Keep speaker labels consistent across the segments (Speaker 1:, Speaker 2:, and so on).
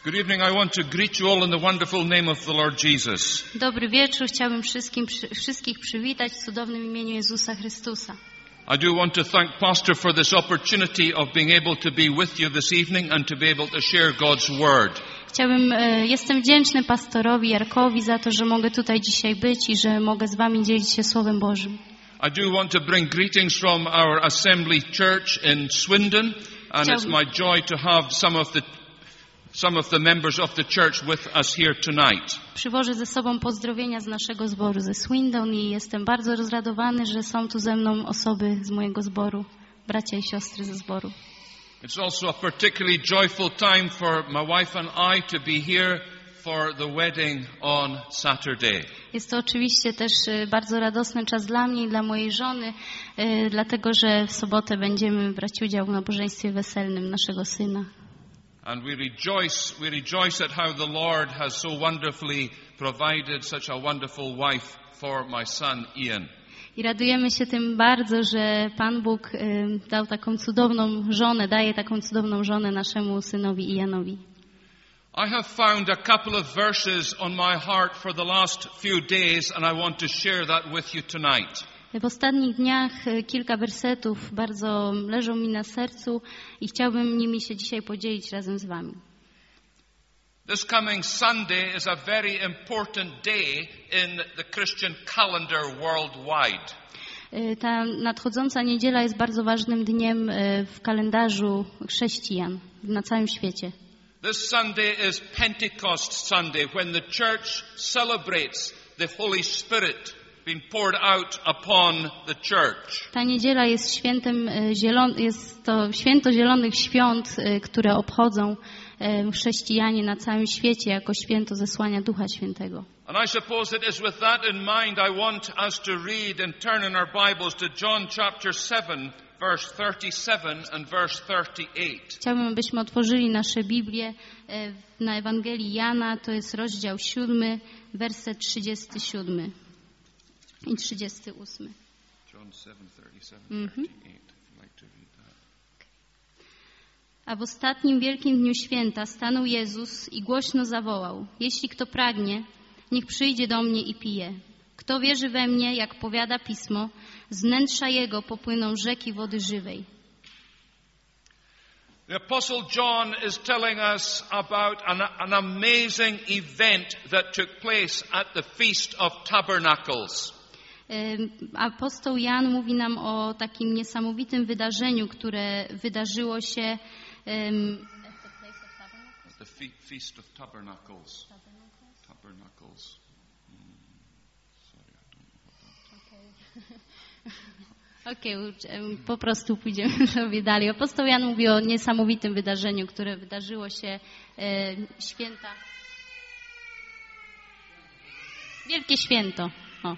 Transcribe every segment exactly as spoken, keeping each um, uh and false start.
Speaker 1: Good evening. I want to greet you all in the wonderful name of the Lord Jesus.
Speaker 2: Dobry wieczór. Chciałbym wszystkim, wszystkich przywitać w cudownym imieniu Jezusa Chrystusa.
Speaker 1: I do want to thank Pastor for this opportunity of being able to be with you this evening and to be able to share God's Word.
Speaker 2: Chciałbym, jestem wdzięczny pastorowi Jarkowi za to, że mogę tutaj dzisiaj być i że mogę z wami dzielić się Słowem Bożym.
Speaker 1: I do want to bring greetings from our Assembly Church in Swindon, and it's my joy to have some of the some of the members of the church with us here tonight.
Speaker 2: Przywożę ze sobą pozdrowienia z naszego zboru ze Swindon i jestem bardzo rozradowany, że są tu ze mną osoby z mojego zboru, bracia i siostry ze zboru.
Speaker 1: It's also a particularly joyful time for my wife and I to be here for the wedding on Saturday.
Speaker 2: Jest to oczywiście też bardzo radosny czas dla mnie i dla mojej żony, dlatego że w sobotę będziemy brać udział w nabożeństwie weselnym naszego syna.
Speaker 1: And we rejoice, we rejoice at how the Lord has so wonderfully provided such a wonderful wife for my son Ian.
Speaker 2: I radujemy się tym bardzo, że Pan Bóg dał taką cudowną żonę, daje taką cudowną żonę naszemu synowi Ianowi.
Speaker 1: I have found a couple of verses on my heart for the last few days and I want to share that with you tonight.
Speaker 2: W ostatnich dniach kilka wersetów bardzo leżą mi na sercu i chciałbym nimi się dzisiaj podzielić razem z wami.
Speaker 1: This coming Sunday is a very important day in the Christian calendar worldwide.
Speaker 2: Ta nadchodząca niedziela jest bardzo ważnym dniem w kalendarzu chrześcijan na całym świecie.
Speaker 1: This Sunday is Pentecost Sunday, when the church celebrates the Holy Spirit being poured out upon the church.
Speaker 2: Ta niedziela jest świętem zielon- jest to święto zielonych świąt, które obchodzą chrześcijanie na całym świecie jako święto zesłania Ducha Świętego.
Speaker 1: And I suppose it is with that in mind I want us to read and turn in our Bibles to John chapter seven, verse thirty-seven and verse thirty-eight.
Speaker 2: Chciałbym, abyśmy otworzyli nasze Biblię na Ewangelii Jana, to jest rozdział siódmy, werset trzydziesty siódmy i trzydziesty ósmy.
Speaker 1: John seven, thirty-seven,
Speaker 2: Mhm.
Speaker 1: thirty-eight. If you'd like to read that.
Speaker 2: A w ostatnim wielkim dniu święta stanął Jezus i głośno zawołał: Jeśli kto pragnie, niech przyjdzie do mnie i pije. Kto wierzy we mnie, jak powiada Pismo, z wnętrza jego popłyną rzeki wody żywej.
Speaker 1: The Apostle John is telling us about an, an amazing event that took place at the Feast of Tabernacles.
Speaker 2: Apostoł Jan mówi nam o takim niesamowitym wydarzeniu, które wydarzyło się um,
Speaker 1: at the fe- Feast of Tabernacles. Tabernacles. Tabernacles. Hmm. Sorry, I don't know what that.
Speaker 2: Okej, okay, po prostu pójdziemy sobie dalej. Apostoł Jan mówi o niesamowitym wydarzeniu, które wydarzyło się e, święta. Wielkie święto. O.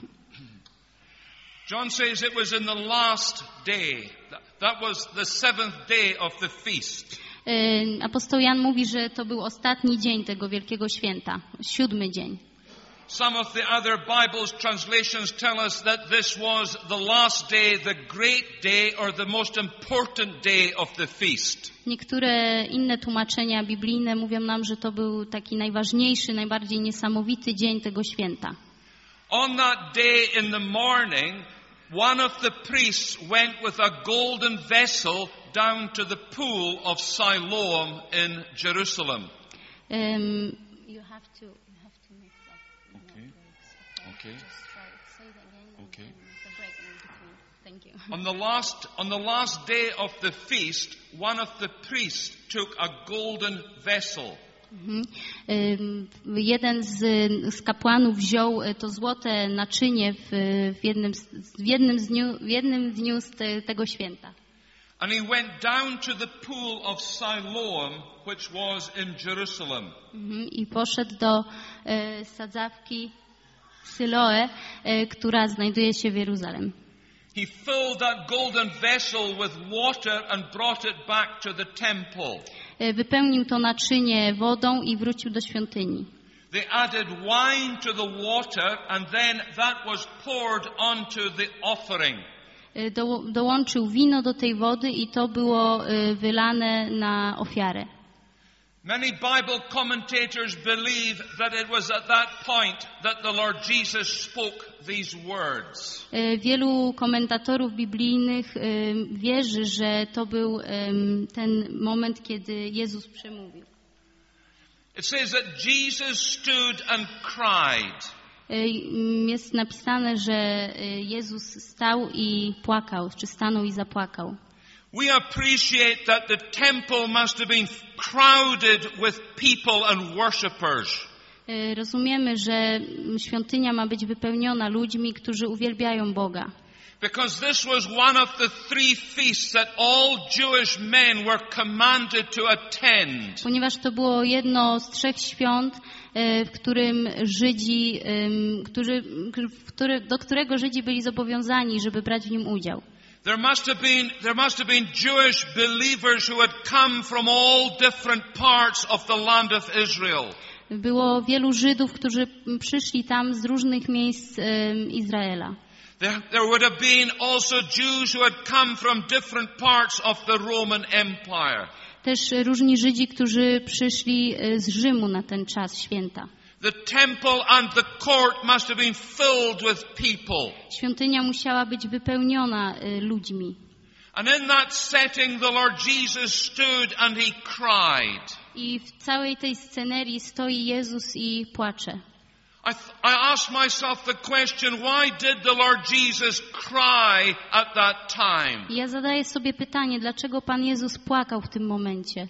Speaker 1: John says it was in the last day. That was the seventh day of the feast.
Speaker 2: Apostoł Jan mówi, że to był ostatni dzień tego wielkiego święta, siódmy dzień.
Speaker 1: Some of the other Bible's translations tell us that this was the last day, the great day, or the most important day of the feast.
Speaker 2: Niektóre inne tłumaczenia biblijne mówią nam, że to był taki najważniejszy, najbardziej niesamowity dzień tego święta.
Speaker 1: On that day in the morning, one of the priests went with a golden vessel down to the pool of Siloam in Jerusalem.
Speaker 2: Um, you have to, you have to make that.
Speaker 1: Okay. Okay.
Speaker 2: Just try to say it again.
Speaker 1: Okay.
Speaker 2: The break in between. Thank you.
Speaker 1: On the last, on the last day of the feast, one of the priests took a golden vessel.
Speaker 2: Mhm. Jeden z, z kapłanów wziął to złote naczynie w, w, jednym, w, jednym, z dniu, w jednym dniu z te, tego święta.
Speaker 1: And he went down to the pool of Siloam, which was in Jerusalem.
Speaker 2: Mhm. I poszedł do e, sadzawki Syloe, e, która znajduje się w Jeruzalem.
Speaker 1: He filled that golden vessel with water and brought it back to the temple.
Speaker 2: Wypełnił to naczynie wodą i wrócił do świątyni.
Speaker 1: They added wine to the water and then that was poured onto the offering.
Speaker 2: Do, dołączył wino do tej wody i to było wylane na ofiarę.
Speaker 1: Many Bible commentators believe that it was at that point that the Lord Jesus spoke these words.
Speaker 2: Wielu komentatorów biblijnych wierzy, że to był ten moment, kiedy Jezus przemówił.
Speaker 1: It says that Jesus stood and cried.
Speaker 2: Jest napisane, że Jezus stał i płakał, czy stanął i zapłakał.
Speaker 1: We appreciate that the temple must have been crowded with people and worshippers.
Speaker 2: Rozumiemy, że świątynia ma być wypełniona ludźmi, którzy uwielbiają Boga.
Speaker 1: Because this was one of the three feasts that all Jewish men were commanded to attend.
Speaker 2: Ponieważ to było jedno z trzech świąt, w którym Żydzi, którzy, który, do którego Żydzi byli zobowiązani, żeby brać w nim udział.
Speaker 1: There must have been, there must have been Jewish believers who had come from all different parts of the land of Israel.
Speaker 2: Było wielu Żydów, którzy przyszli tam z różnych miejsc um, Izraela.
Speaker 1: There, there would have been also Jews who had come from different parts of the Roman Empire.
Speaker 2: Też różni Żydzi, którzy przyszli z Rzymu na ten czas święta.
Speaker 1: The temple and the court must have been filled with people.
Speaker 2: Świątynia musiała być wypełniona ludźmi.
Speaker 1: And in that setting the Lord Jesus stood and he cried.
Speaker 2: I w całej tej scenerii stoi Jezus i płacze.
Speaker 1: I, th- I asked myself the question, why did the Lord Jesus cry at that time?
Speaker 2: I ja zadaję sobie pytanie, dlaczego Pan Jezus płakał w tym momencie?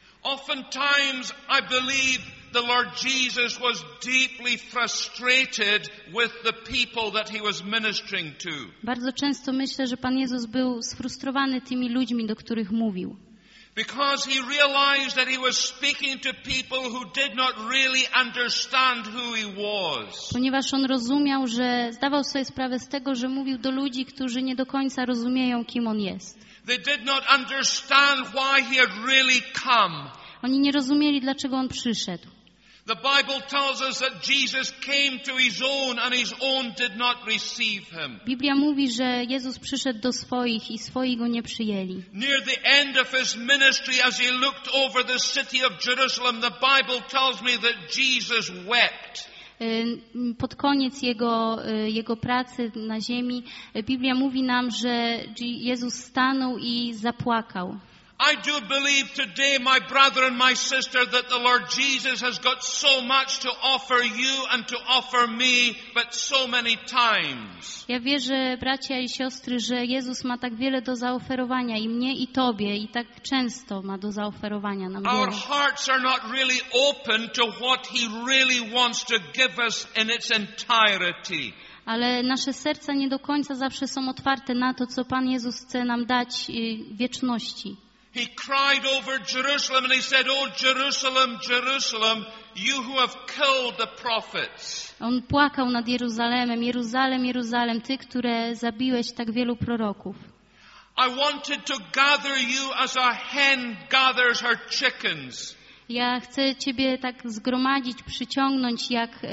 Speaker 1: Oftentimes I believe the Lord Jesus was deeply frustrated with the people that he was ministering to.
Speaker 2: Bardzo często myślę, że Pan Jezus był sfrustrowany tymi ludźmi, do których mówił.
Speaker 1: Because he realized that he was speaking to people who did not really understand who he was.
Speaker 2: Ponieważ on rozumiał, że zdawał sobie sprawę z tego, że mówił do ludzi, którzy nie do końca rozumieją, kim on jest.
Speaker 1: They did not understand why he had really come.
Speaker 2: Oni nie rozumieli, dlaczego on przyszedł.
Speaker 1: The Bible tells us that Jesus came to his own and his own did not receive him.
Speaker 2: Biblia mówi, że Jezus przyszedł do swoich i swoi go nie przyjęli.
Speaker 1: Near the end of his ministry, as he looked over the city of Jerusalem, the Bible tells me that Jesus wept.
Speaker 2: Pod koniec jego, jego pracy na ziemi Biblia mówi nam, że Jezus stanął i zapłakał.
Speaker 1: I do believe today, my brother and my sister, that the Lord Jesus has got so much to offer you and to offer me, but so many times.
Speaker 2: Ja wierzę, bracia i siostry, że Jezus ma tak wiele do zaoferowania i mnie i tobie i tak często ma do zaoferowania nam wiele.
Speaker 1: Our hearts are not really open to what he really wants to give us in its entirety.
Speaker 2: Ale nasze serca nie do końca zawsze są otwarte na to, co Pan Jezus chce nam dać w wieczności.
Speaker 1: He cried over Jerusalem and he said, "Oh Jerusalem, Jerusalem, you who have killed the prophets."
Speaker 2: On płakał nad Jeruzalemem, Jeruzalem, Jeruzalem, ty, które zabiłeś tak wielu proroków.
Speaker 1: I wanted to gather you as a hen gathers her chickens.
Speaker 2: Ja chcę ciebie tak zgromadzić, przyciągnąć, jak e,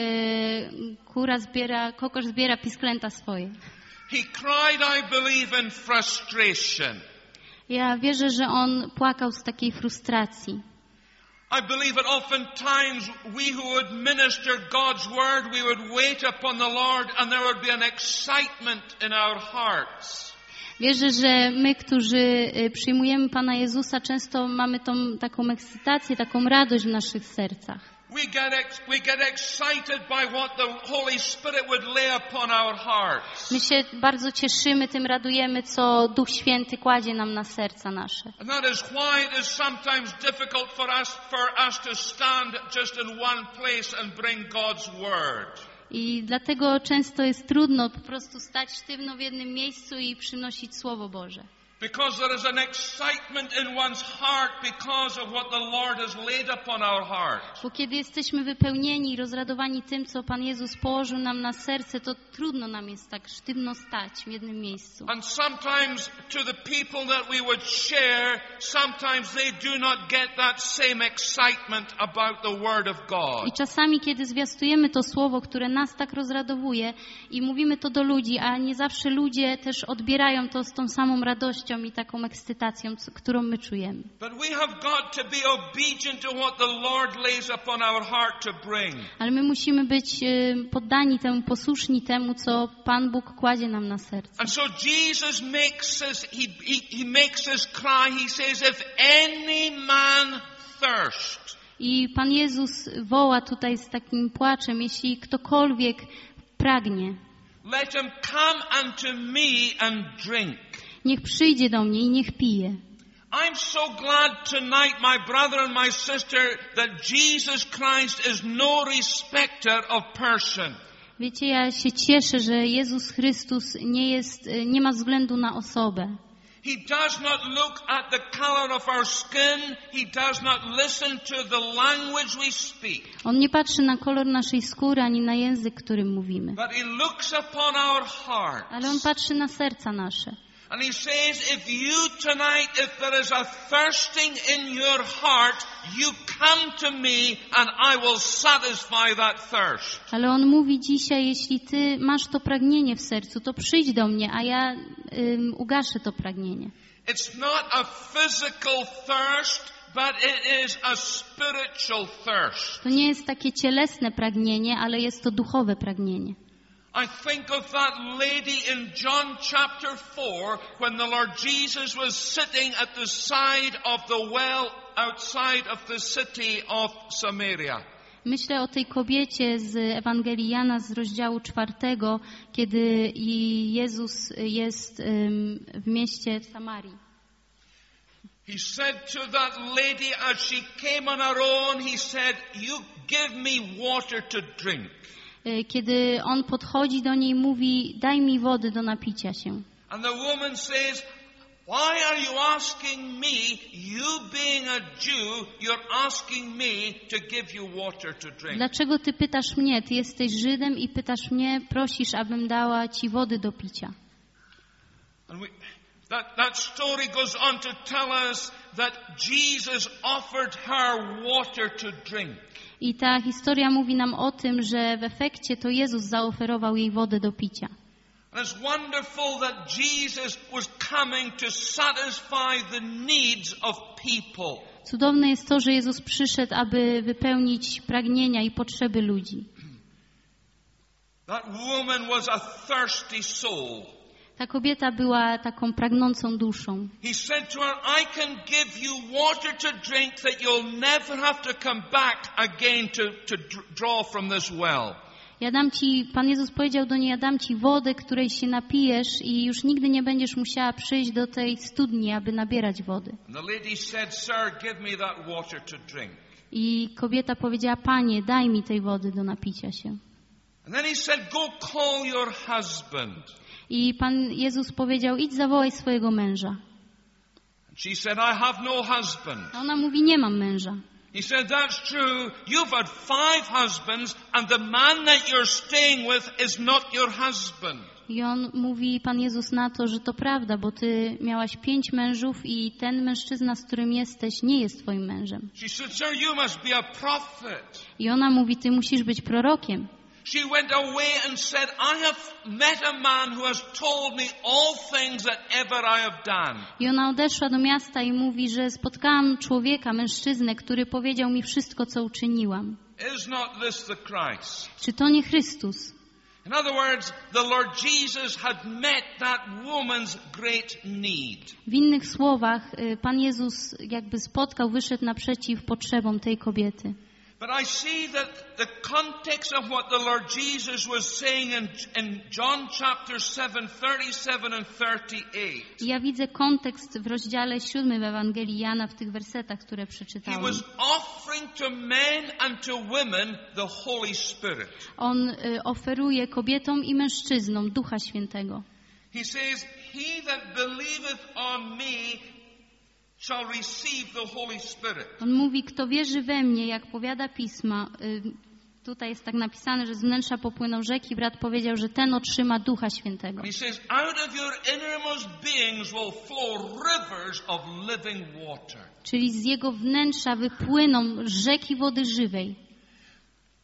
Speaker 2: kura zbiera, kokosz zbiera pisklęta swoje.
Speaker 1: He cried, I believe, in frustration.
Speaker 2: Ja wierzę, że on płakał z takiej frustracji.
Speaker 1: I believe that oftentimes we who would minister God's word, we would wait upon the Lord and there would be an excitement in our hearts.
Speaker 2: Wierzę, że my, którzy przyjmujemy Pana Jezusa, często mamy tą taką ekscytację, taką radość w naszych sercach.
Speaker 1: We get, ex- we get excited by what the Holy Spirit would lay upon our hearts.
Speaker 2: My się bardzo cieszymy, tym radujemy, co Duch Święty kładzie nam na serca nasze.
Speaker 1: And that is why it is sometimes difficult for us, for us to stand just in one place and bring God's word.
Speaker 2: I dlatego często jest trudno po prostu stać sztywno w jednym miejscu i przynosić Słowo Boże.
Speaker 1: Because there is an excitement in one's heart because of what the Lord has laid upon our heart.
Speaker 2: Bo kiedy jesteśmy wypełnieni i rozradowani tym, co Pan Jezus położył nam na serce, to trudno nam jest tak sztywno stać w jednym miejscu.
Speaker 1: And sometimes to the people that we would share, sometimes they do not get that same excitement about the Word of God.
Speaker 2: I czasami, kiedy zwiastujemy to Słowo, które nas tak rozradowuje i mówimy to do ludzi, a nie zawsze ludzie też odbierają to z tą samą radością, radością i taką ekscytacją, c- którą my czujemy.
Speaker 1: But we have got to be obedient to what the Lord lays upon our heart to bring.
Speaker 2: Ale my musimy być y, poddani temu, posłuszni temu, co Pan Bóg kładzie nam na serce.
Speaker 1: And so Jesus makes us, he, he, he makes us cry. He says, if any man thirst.
Speaker 2: I Pan Jezus woła tutaj z takim płaczem, jeśli ktokolwiek pragnie,
Speaker 1: Let him come unto me and drink.
Speaker 2: niech przyjdzie do mnie i niech pije.
Speaker 1: I'm so glad tonight, my brother and my sister, that Jesus Christ is no respecter of person.
Speaker 2: Wiecie, ja się cieszę, że Jezus Chrystus nie jest, nie ma względu na osobę.
Speaker 1: He does not look at the color of our skin. He does not listen to the language we speak.
Speaker 2: On nie patrzy na kolor naszej skóry, ani na język, którym mówimy.
Speaker 1: But he looks upon our hearts.
Speaker 2: Ale On patrzy na serca nasze.
Speaker 1: And he says, if you tonight, if there is a thirsting in your heart, you come to me and I will satisfy that thirst.
Speaker 2: Ale On mówi dzisiaj, jeśli Ty masz to pragnienie w sercu, to przyjdź do mnie, a ja um, ugaszę to pragnienie.
Speaker 1: It's not a physical thirst, but it is a spiritual thirst.
Speaker 2: To nie jest takie cielesne pragnienie, ale jest to duchowe pragnienie.
Speaker 1: I think of that lady in John chapter four when the Lord Jesus was sitting at the side of the well outside of the city of Samaria.
Speaker 2: Myślę o tej kobiecie z Ewangelii Jana z rozdziału czwartego, kiedy Jezus jest um, w mieście Samarii.
Speaker 1: He said to that lady as she came on her own, he said, you give me water to drink.
Speaker 2: Kiedy on podchodzi do niej i mówi, daj mi wody do napicia się.
Speaker 1: And the woman says, why are you asking me, you being a Jew, you're asking me to give you water to drink?
Speaker 2: Dlaczego ty pytasz mnie? Ty jesteś Żydem i pytasz mnie, prosisz, abym dała ci wody do picia.
Speaker 1: And we, that, that story goes on to tell us that Jesus offered her water to drink.
Speaker 2: I ta historia mówi nam o tym, że w efekcie to Jezus zaoferował jej wodę do picia.
Speaker 1: And it's wonderful that Jesus was coming to satisfy the needs of people.
Speaker 2: Cudowne jest to, że Jezus przyszedł, aby wypełnić pragnienia i potrzeby ludzi.
Speaker 1: That woman was a thirsty soul.
Speaker 2: Ta kobieta była taką pragnącą duszą.
Speaker 1: He said to her, I can give you water to drink that you'll never have to come back again to, to draw from this well.
Speaker 2: Ja dam ci, Pan Jezus powiedział do niej, ja dam ci wodę, której się napijesz i już nigdy nie będziesz musiała przyjść do tej studni, aby nabierać wody.
Speaker 1: And the lady said, Sir, give me that water to drink.
Speaker 2: I kobieta powiedziała, Panie, daj mi tej wody do napicia się.
Speaker 1: And then he said, go call your husband.
Speaker 2: I Pan Jezus powiedział, idź zawołaj swojego męża.
Speaker 1: She said, I have no husband.
Speaker 2: A ona mówi, nie mam męża.
Speaker 1: He said, that's true. You've had five husbands and the man that you're staying with is not your husband.
Speaker 2: I on mówi, Pan Jezus, na to, że to prawda, bo ty miałaś pięć mężów i ten mężczyzna, z którym jesteś, nie jest twoim mężem.
Speaker 1: She said, sir, you must be a prophet.
Speaker 2: I ona mówi, ty musisz być prorokiem.
Speaker 1: She went away and said, I have met a man who has told me all things that ever I have done.
Speaker 2: I ona odeszła do miasta i mówi, że spotkałam człowieka, mężczyznę, który powiedział mi wszystko, co uczyniłam.
Speaker 1: Is not this the Christ?
Speaker 2: Czy to nie Chrystus?
Speaker 1: In other words, the Lord Jesus had met that woman's great need.
Speaker 2: W innych słowach, Pan Jezus jakby spotkał, wyszedł naprzeciw potrzebom tej kobiety.
Speaker 1: But I see that the context of what the Lord Jesus was saying in, in John chapter seven, thirty-seven and thirty-eight.
Speaker 2: I ja widzę kontekst w rozdziale siódmym Ewangelii Jana w tych wersetach, które
Speaker 1: He
Speaker 2: przeczytałem.
Speaker 1: was offering to men and to women the Holy Spirit.
Speaker 2: On y, oferuje kobietom i mężczyznom Ducha Świętego.
Speaker 1: He says, he that believeth on me shall receive the Holy Spirit.
Speaker 2: On mówi, kto wierzy we mnie, jak powiada Pisma, y, tutaj jest tak napisane, że z wnętrza popłyną rzeki, brat powiedział, że ten otrzyma Ducha Świętego.
Speaker 1: He says, out of your innermost beings will flow rivers of living water.
Speaker 2: Czyli z jego wnętrza wypłyną rzeki wody żywej.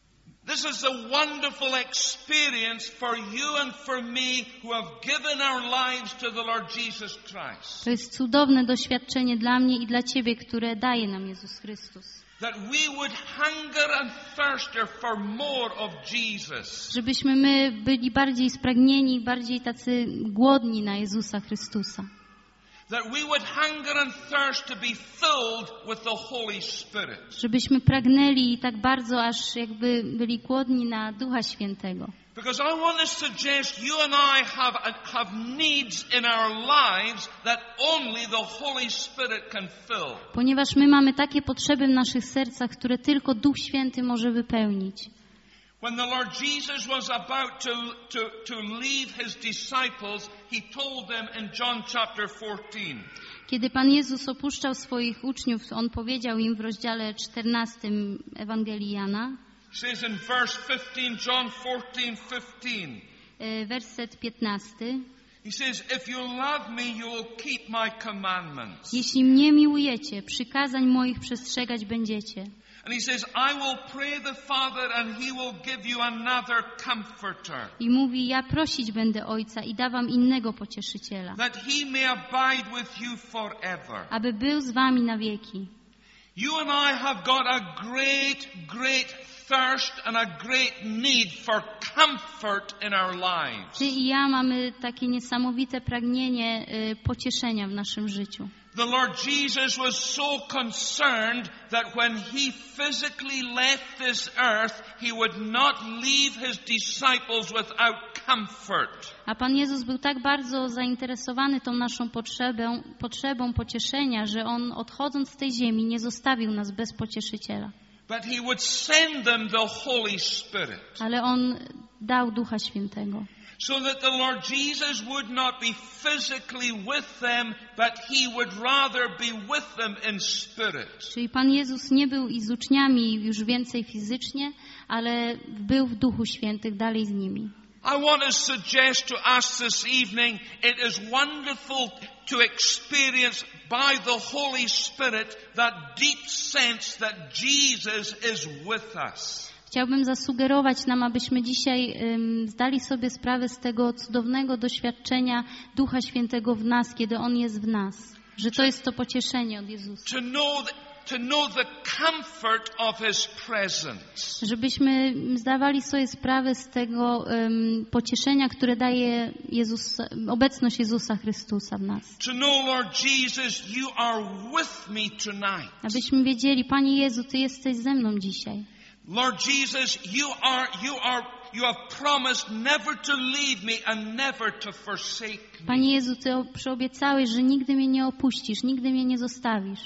Speaker 1: This is a wonderful experience for you and for me who have given our lives to the Lord Jesus Christ.
Speaker 2: To jest cudowne doświadczenie dla mnie i dla Ciebie, które daje nam Jezus Chrystus.
Speaker 1: That we would hunger and thirst for more of Jesus.
Speaker 2: Żebyśmy my byli bardziej spragnieni, bardziej tacy głodni na Jezusa Chrystusa.
Speaker 1: That we would hunger and thirst to be filled with the Holy Spirit.
Speaker 2: Żebyśmy pragnęli tak bardzo, aż jakby byli głodni na Ducha Świętego.
Speaker 1: Because I want to suggest you and I have, have needs in our lives that only the Holy Spirit can fill.
Speaker 2: Ponieważ my mamy takie potrzeby w naszych sercach, które tylko Duch Święty może wypełnić.
Speaker 1: When the Lord Jesus was about to, to, to leave his disciples, he told them in John chapter fourteen.
Speaker 2: Kiedy Pan Jezus opuszczał swoich uczniów, On powiedział im w rozdziale czternastym Ewangelii Jana,
Speaker 1: says in verse fifteen, John fourteen fifteen.
Speaker 2: Werset piętnasty.
Speaker 1: He says, if you love me, you will keep my commandments.
Speaker 2: Jeśli mnie miłujecie, przykazań moich przestrzegać będziecie.
Speaker 1: And he says, I will pray the Father and he will give you another comforter.
Speaker 2: I mówi, ja prosić będę Ojca i da wam innego pocieszyciela.
Speaker 1: That he may abide with you forever.
Speaker 2: Aby był z wami na wieki.
Speaker 1: You and I have got a great, great thirst and a great need for comfort in our lives.
Speaker 2: Ty i ja mamy takie niesamowite pragnienie y, pocieszenia w naszym życiu.
Speaker 1: The Lord Jesus was so concerned that when he physically left this earth, he would not leave his disciples without comfort.
Speaker 2: A Pan Jezus był tak bardzo zainteresowany tą naszą potrzebą, potrzebą pocieszenia, że On odchodząc z tej ziemi nie zostawił nas bez pocieszyciela.
Speaker 1: But he would send them the Holy Spirit.
Speaker 2: Ale On dał Ducha Świętego.
Speaker 1: So that the Lord Jesus would not be physically with them, but he would rather be with them in spirit.
Speaker 2: Czyli Pan Jezus nie był i z uczniami już więcej fizycznie, ale był w Duchu Świętych dalej z nimi.
Speaker 1: I want to suggest to us this evening, it is wonderful to experience by the Holy Spirit that deep sense that Jesus is with us.
Speaker 2: Chciałbym zasugerować nam, abyśmy dzisiaj um, zdali sobie sprawę z tego cudownego doświadczenia Ducha Świętego w nas, kiedy On jest w nas. Że to jest to pocieszenie od Jezusa.
Speaker 1: To know the, to know the comfort of His presence.
Speaker 2: Żebyśmy zdawali sobie sprawę z tego um, pocieszenia, które daje Jezus, obecność Jezusa Chrystusa w nas.
Speaker 1: To know, Lord Jesus, you are with me tonight.
Speaker 2: Abyśmy wiedzieli, Panie Jezu, Ty jesteś ze mną dzisiaj.
Speaker 1: Lord Jesus, you are, you are, you have promised never to leave me and never to forsake me.
Speaker 2: Panie Jezu, Ty przyobiecałeś, że nigdy mnie nie opuścisz, nigdy mnie nie zostawisz.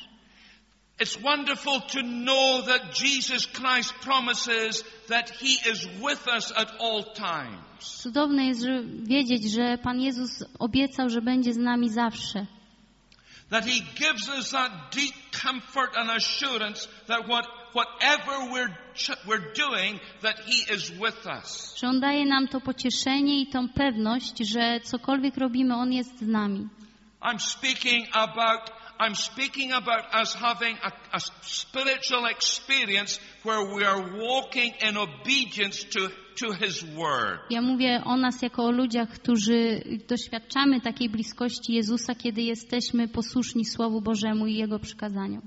Speaker 1: It's wonderful to know that Jesus Christ promises that He is with us at all times.
Speaker 2: Cudowne jest że wiedzieć, że Pan Jezus obiecał, że będzie z nami zawsze.
Speaker 1: That He gives us that deep comfort and assurance that what, whatever we're, we're doing, that He is with us.
Speaker 2: Że On daje nam to pocieszenie i tą pewność, że cokolwiek robimy, On jest z nami.
Speaker 1: I'm speaking about I'm speaking about us having a, a spiritual experience where we are walking in obedience to, to His Word.
Speaker 2: Ja mówię o nas jako o ludziach, którzy doświadczamy takiej bliskości Jezusa, kiedy jesteśmy posłuszni Słowu Bożemu i Jego przykazaniom.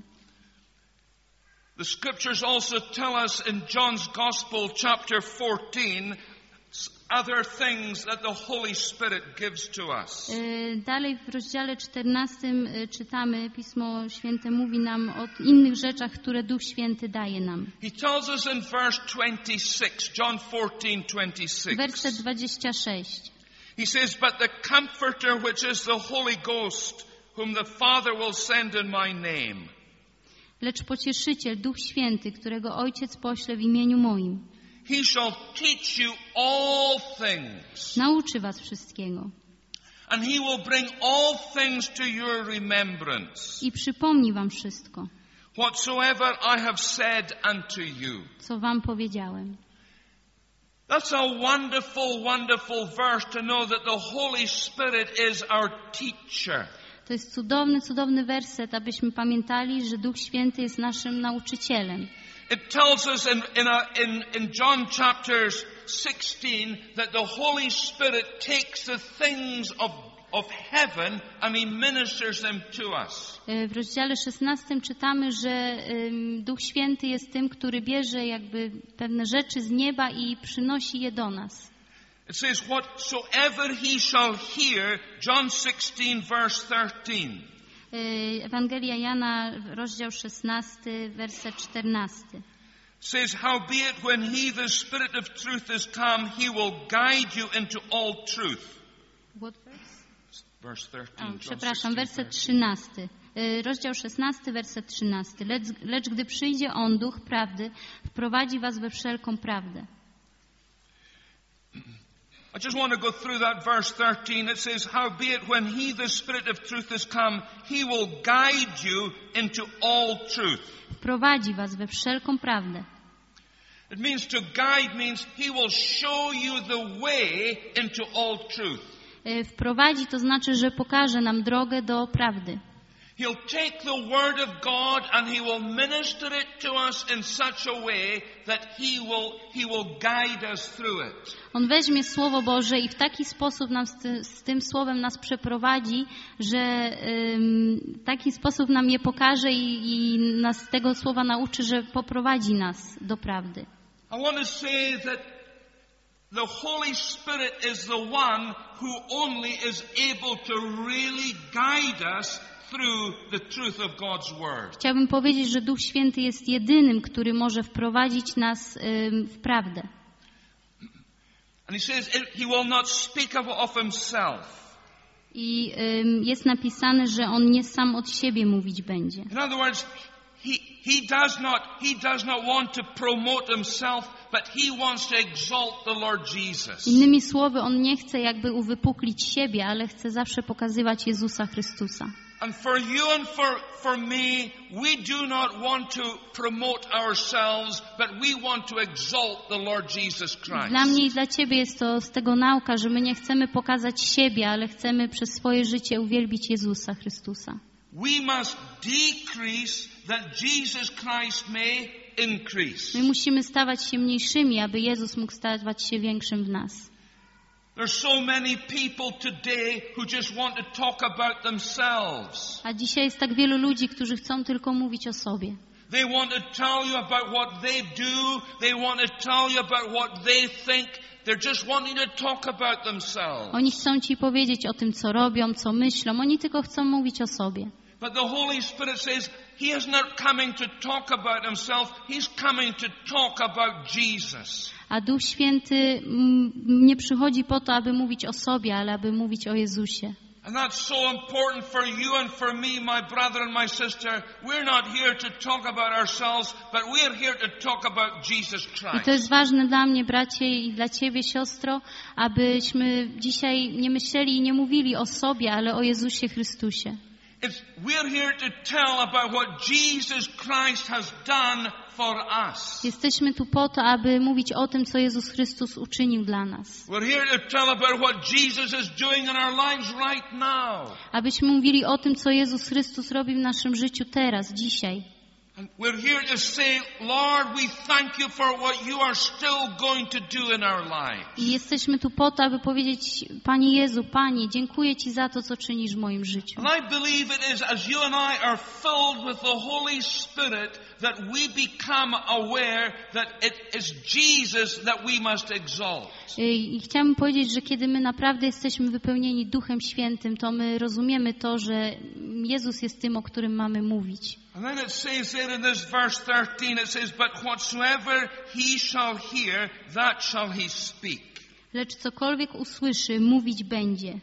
Speaker 1: The scriptures also tell us in John's Gospel chapter fourteen other things that the Holy Spirit gives to us.
Speaker 2: Dalej w rozdziale czternastym czytamy, Pismo Święte mówi nam o innych rzeczach, które Duch Święty daje nam.
Speaker 1: He tells us in verse twenty-six, John fourteen twenty-six.
Speaker 2: Werset dwadzieścia sześć.
Speaker 1: He says, but the Comforter, which is the Holy Ghost, whom the Father will send in my name.
Speaker 2: Lecz Pocieszyciel, Duch Święty, którego Ojciec pośle w imieniu moim.
Speaker 1: He shall teach you all things.
Speaker 2: Nauczy was wszystkiego.
Speaker 1: And he will bring all things to your remembrance.
Speaker 2: I przypomni wam wszystko.
Speaker 1: Whatsoever I have said unto you.
Speaker 2: Co wam powiedziałem.
Speaker 1: That's a wonderful, wonderful verse to know that the Holy Spirit is our teacher.
Speaker 2: To jest cudowny, cudowny werset, abyśmy pamiętali, że Duch Święty jest naszym nauczycielem.
Speaker 1: It tells us in, in, a, in, in John chapter sixteen that the Holy Spirit takes the things of, of heaven and He ministers them to us.
Speaker 2: W rozdziale szesnastym czytamy, że um, Duch Święty jest tym, który bierze jakby pewne rzeczy z nieba i przynosi je do nas.
Speaker 1: It says, whatsoever he shall hear, John sixteen verse thirteen.
Speaker 2: Ewangelia Jana, rozdział szesnasty, werset czternasty.
Speaker 1: Says, howbeit when he, the Spirit of truth, is come, he will guide you into all truth.
Speaker 2: What verse?
Speaker 1: Verse thirteen.
Speaker 2: O, przepraszam, werset trzynasty. Rozdział szesnasty, werset trzynasty. Lecz, lecz gdy przyjdzie On, Duch Prawdy, wprowadzi was we wszelką prawdę.
Speaker 1: I just want to go through that verse thirteen. It says, howbeit when he, the Spirit of truth, is come, he will guide you into all truth.
Speaker 2: Wprowadzi was we wszelką prawdę.
Speaker 1: It means to guide means he will show you the way into all truth.
Speaker 2: Wprowadzi to znaczy, że pokaże nam drogę do prawdy.
Speaker 1: He'll take the Word of God and He will minister it to us in such a way that He will, he will guide us through it.
Speaker 2: On weźmie Słowo Boże i w taki sposób nam z, ty, z tym Słowem nas przeprowadzi, że w taki sposób nam je pokaże i, i nas z tego Słowa nauczy, że poprowadzi nas do prawdy.
Speaker 1: I want to say that the Holy Spirit is the one who only is able to really guide us through the truth of God's word.
Speaker 2: Chciałbym powiedzieć, że Duch Święty jest jedynym, który może wprowadzić nas ym, w prawdę.
Speaker 1: And he says he will not speak of, of himself.
Speaker 2: I ym, jest napisane, że on nie sam od siebie mówić będzie.
Speaker 1: In other words, he he does not he does not want to promote himself, but he wants to exalt the Lord Jesus.
Speaker 2: Innymi słowy, on nie chce jakby uwypuklić siebie, ale chce zawsze pokazywać Jezusa Chrystusa.
Speaker 1: And for you and for, for me, we do not want to promote ourselves, but we want to exalt the Lord Jesus Christ.
Speaker 2: Dla mnie i dla Ciebie jest to z tego nauka, że my nie chcemy pokazać siebie, ale chcemy przez swoje życie uwielbić Jezusa Chrystusa.
Speaker 1: We must decrease that Jesus Christ may increase.
Speaker 2: My musimy stawać się mniejszymi, aby Jezus mógł stawać się większym w nas.
Speaker 1: There's so many people today who just want to talk about themselves.
Speaker 2: A dzisiaj jest tak wielu ludzi, którzy chcą tylko mówić o sobie.
Speaker 1: They want to tell you about what they do. They want to tell you about what they think. They're just wanting to talk about themselves.
Speaker 2: Oni chcą Ci powiedzieć o tym, co robią, co myślą. Oni tylko chcą mówić o sobie.
Speaker 1: But the Holy Spirit says He is not coming to talk about Himself. He's coming to talk about Jesus.
Speaker 2: A Duch Święty nie przychodzi po to, aby mówić o sobie, ale aby mówić o Jezusie.
Speaker 1: And that's so important for you and for me, my brother and my sister. We're not here to talk about ourselves, but we're here to talk about Jesus Christ.
Speaker 2: I to jest ważne dla mnie, bracie, i dla Ciebie, siostro, abyśmy dzisiaj nie myśleli i nie mówili o sobie, ale o Jezusie Chrystusie.
Speaker 1: It's, we're here to tell about what Jesus Christ has done for us.
Speaker 2: Jesteśmy tu po to, aby mówić o tym, co Jezus Chrystus uczynił dla nas.
Speaker 1: We're here to tell about what Jesus is doing in our lives right now.
Speaker 2: Abyśmy mówili o tym, co Jezus Chrystus robi w naszym życiu teraz, dzisiaj.
Speaker 1: And we're here to say, Lord, we thank you for what you are still going to do in our lives.
Speaker 2: I jesteśmy tu po to, aby powiedzieć, Panie Jezu, Panie, dziękuję Ci za to, co czynisz w moim życiu.
Speaker 1: And I believe it is as you and I are filled with the Holy Spirit that we become aware that it is Jesus that we must exalt.
Speaker 2: I chciałabym powiedzieć, że kiedy my naprawdę jesteśmy wypełnieni Duchem Świętym, to my rozumiemy to, że Jezus jest tym, o którym mamy mówić.
Speaker 1: And then it says there in this verse thirteen, it says, but whatsoever he shall hear, that shall he speak.
Speaker 2: Lecz cokolwiek usłyszy, mówić będzie.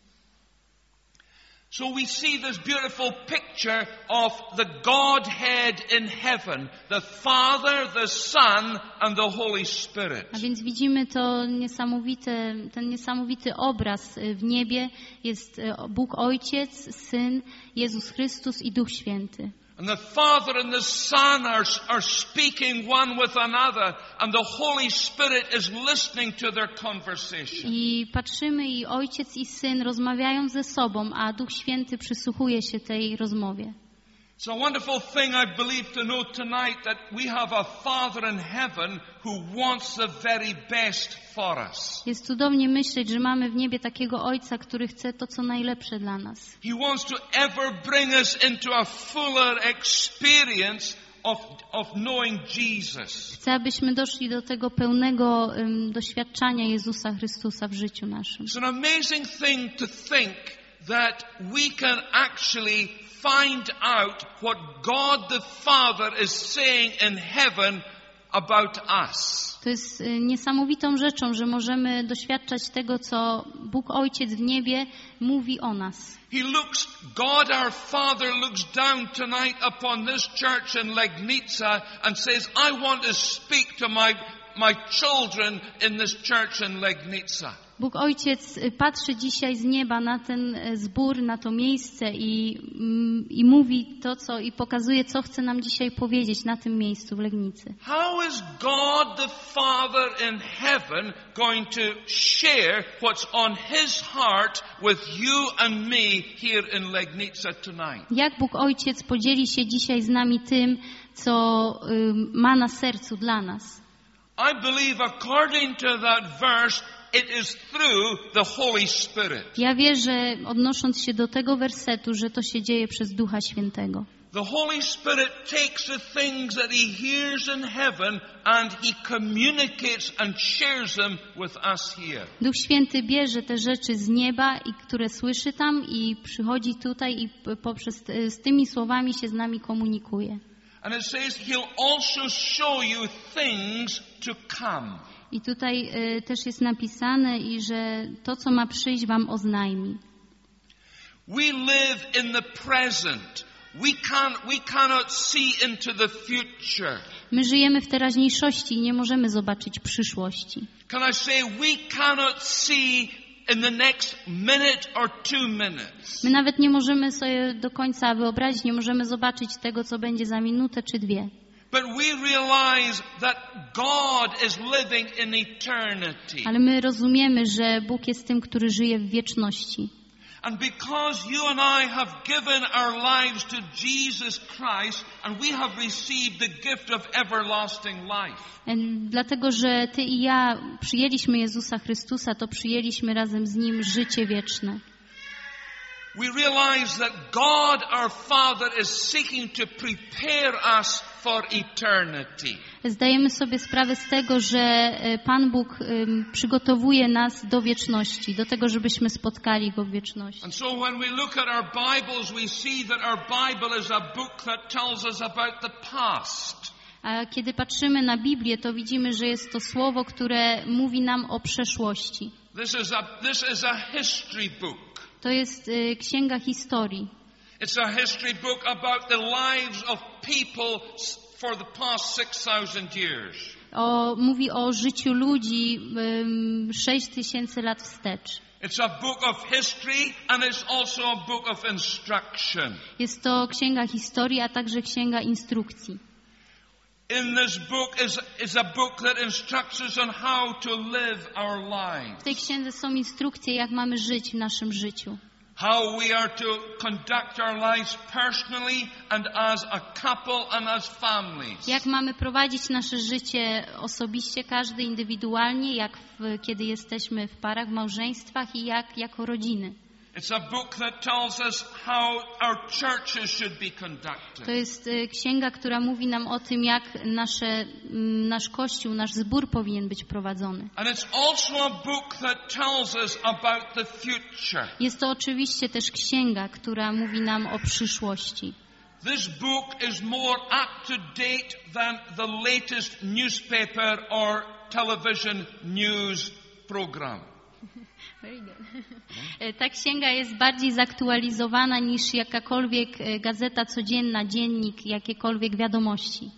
Speaker 1: So we see this beautiful picture of the Godhead in heaven, the Father, the Son and the Holy Spirit.
Speaker 2: A więc widzimy to niesamowite, ten niesamowity obraz w niebie. Jest Bóg Ojciec, Syn, Jezus Chrystus i Duch Święty.
Speaker 1: And the Father and the Son are, are speaking one with another, and the Holy Spirit is listening to their conversation.
Speaker 2: I patrzymy i Ojciec i Syn rozmawiają ze sobą, a Duch Święty przysłuchuje się tej rozmowie.
Speaker 1: It's a wonderful thing, I believe, to know tonight that we have a Father in heaven who wants the very best for us.
Speaker 2: Jest cudownie myśleć, że mamy w niebie takiego Ojca, który chce to, co najlepsze dla nas.
Speaker 1: He wants to ever bring us into a fuller experience of, of knowing Jesus.
Speaker 2: Chce, abyśmy doszli do tego pełnego um, doświadczania Jezusa Chrystusa w życiu naszym.
Speaker 1: It's an amazing thing to think that we can actually find out what God the Father is saying in heaven about us.
Speaker 2: To jest niesamowitą rzeczą, że możemy doświadczać tego, co Bóg Ojciec w niebie mówi o nas.
Speaker 1: He looks, God our Father looks down tonight upon this church in Legnica and says, I want to speak to my, my children in this church in Legnica.
Speaker 2: Bóg Ojciec patrzy dzisiaj z nieba na ten zbór, na to miejsce i, i mówi to, co i pokazuje, co chce nam dzisiaj powiedzieć na tym miejscu w Legnicy.
Speaker 1: How is God the Father in heaven going to share what's on His heart with you and me here in Legnica tonight?
Speaker 2: Jak Bóg Ojciec podzieli się dzisiaj z nami tym, co y, ma na sercu dla nas?
Speaker 1: I believe according to that verse, it is through the Holy Spirit.
Speaker 2: Ja wierzę, odnosząc się do tego wersetu, że to się dzieje przez Ducha Świętego.
Speaker 1: The Holy Spirit takes the things that He hears in heaven and He communicates and shares them with us here.
Speaker 2: Duch Święty bierze te rzeczy z nieba, i które słyszy tam i przychodzi tutaj i poprzez z tymi słowami się z nami komunikuje.
Speaker 1: And it says He'll also show you things to come.
Speaker 2: I tutaj y, też jest napisane, i że to, co ma przyjść, wam oznajmi.
Speaker 1: We live in the present. We can we cannot see into the future.
Speaker 2: My żyjemy w teraźniejszości i nie możemy zobaczyć przyszłości.
Speaker 1: Can I say we cannot see in the next minute or two minutes.
Speaker 2: My nawet nie możemy sobie do końca wyobrazić, nie możemy zobaczyć tego, co będzie za minutę czy dwie.
Speaker 1: But we realize that God is living in eternity.
Speaker 2: Ale my rozumiemy, że Bóg jest tym, który żyje w wieczności.
Speaker 1: And because you and I have given our lives to Jesus Christ and we have received the gift of everlasting life.
Speaker 2: Dlatego, że ty i ja przyjęliśmy Jezusa Chrystusa, to przyjęliśmy razem z Nim życie wieczne.
Speaker 1: We realize that God our Father is seeking to prepare us for eternity.
Speaker 2: Zdajemy sobie sprawę z tego, że Pan Bóg przygotowuje nas do wieczności, do tego, żebyśmy spotkali Go w wieczności.
Speaker 1: And so when we look at our Bibles, we see that our Bible is a book that tells us about the past.
Speaker 2: A kiedy patrzymy na Biblię, to widzimy, że jest to słowo, które mówi nam o przeszłości.
Speaker 1: This is a this is a history book.
Speaker 2: To jest y, księga historii.
Speaker 1: It's a history book about the lives of people for the past six thousand years.
Speaker 2: O, mówi o życiu ludzi um, sześć tysięcy lat wstecz.
Speaker 1: It's a book of history and it's also a book of instruction.
Speaker 2: Jest to księga historii, a także księga instrukcji.
Speaker 1: In this book is, is a book that instructs us on how to live our lives.
Speaker 2: W tej księdze są instrukcje, jak mamy żyć w naszym życiu.
Speaker 1: How we are to conduct our lives personally and as a couple and as families.
Speaker 2: Jak mamy prowadzić nasze życie osobiście, każdy indywidualnie, jak w, kiedy jesteśmy w parach, w małżeństwach i jak jako rodziny.
Speaker 1: It's a book that tells us how our churches should be conducted.
Speaker 2: To jest y, księga, która mówi nam o tym, jak nasze, m, nasz kościół, nasz zbór powinien być prowadzony.
Speaker 1: And it's also a book that tells us about the future.
Speaker 2: Jest to oczywiście też księga, która mówi nam o przyszłości.
Speaker 1: This book is more up to date than the latest newspaper or television news program.
Speaker 2: Very good. Ta księga jest bardziej zaktualizowana niż jakakolwiek gazeta codzienna, dziennik, jakiekolwiek wiadomości.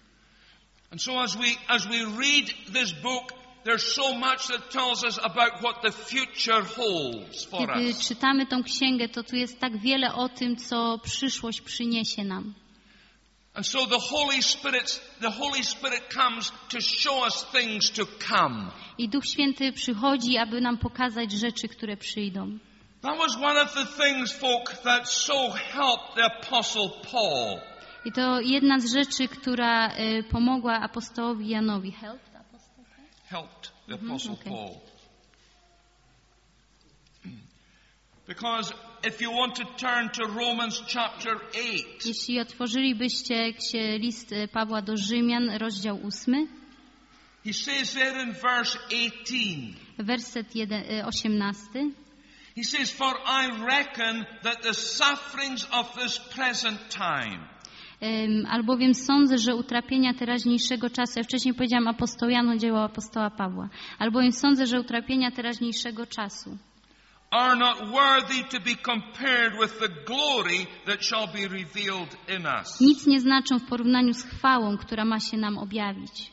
Speaker 1: And so as we as we read this book, there's so much that tells us about what the future holds for
Speaker 2: Kiedy
Speaker 1: us.
Speaker 2: czytamy tą księgę, to tu jest tak wiele o tym, co przyszłość przyniesie nam.
Speaker 1: And so the Holy Spirit, the Holy Spirit comes to show us things to come.
Speaker 2: I Duch Święty przychodzi, aby nam pokazać rzeczy, które przyjdą.
Speaker 1: That was one of the things, folk, that so helped the Apostle Paul.
Speaker 2: I to jedna z rzeczy, która y, pomogła apostołowi Janowi. Helped, apostoł?
Speaker 1: Helped the
Speaker 2: Mhm,
Speaker 1: Apostle
Speaker 2: okay.
Speaker 1: Paul. Because if you want to turn to Romans chapter eight,
Speaker 2: Jeśli otworzylibyście się list y, Pawła do Rzymian, rozdział ósmy,
Speaker 1: he says there in verse eighteen,
Speaker 2: werset jeden, y, osiemnasty.
Speaker 1: he says, "For I reckon that the sufferings of this present time,"
Speaker 2: Ym, albowiem sądzę, że utrapienia teraźniejszego czasu, ja wcześniej powiedziałam apostoł Jan, dzieło apostoła Pawła, albowiem sądzę, że utrapienia teraźniejszego czasu
Speaker 1: "are not worthy to be compared with the glory that shall be revealed in us."
Speaker 2: nic nie znaczą w porównaniu z chwałą, która ma się nam objawić.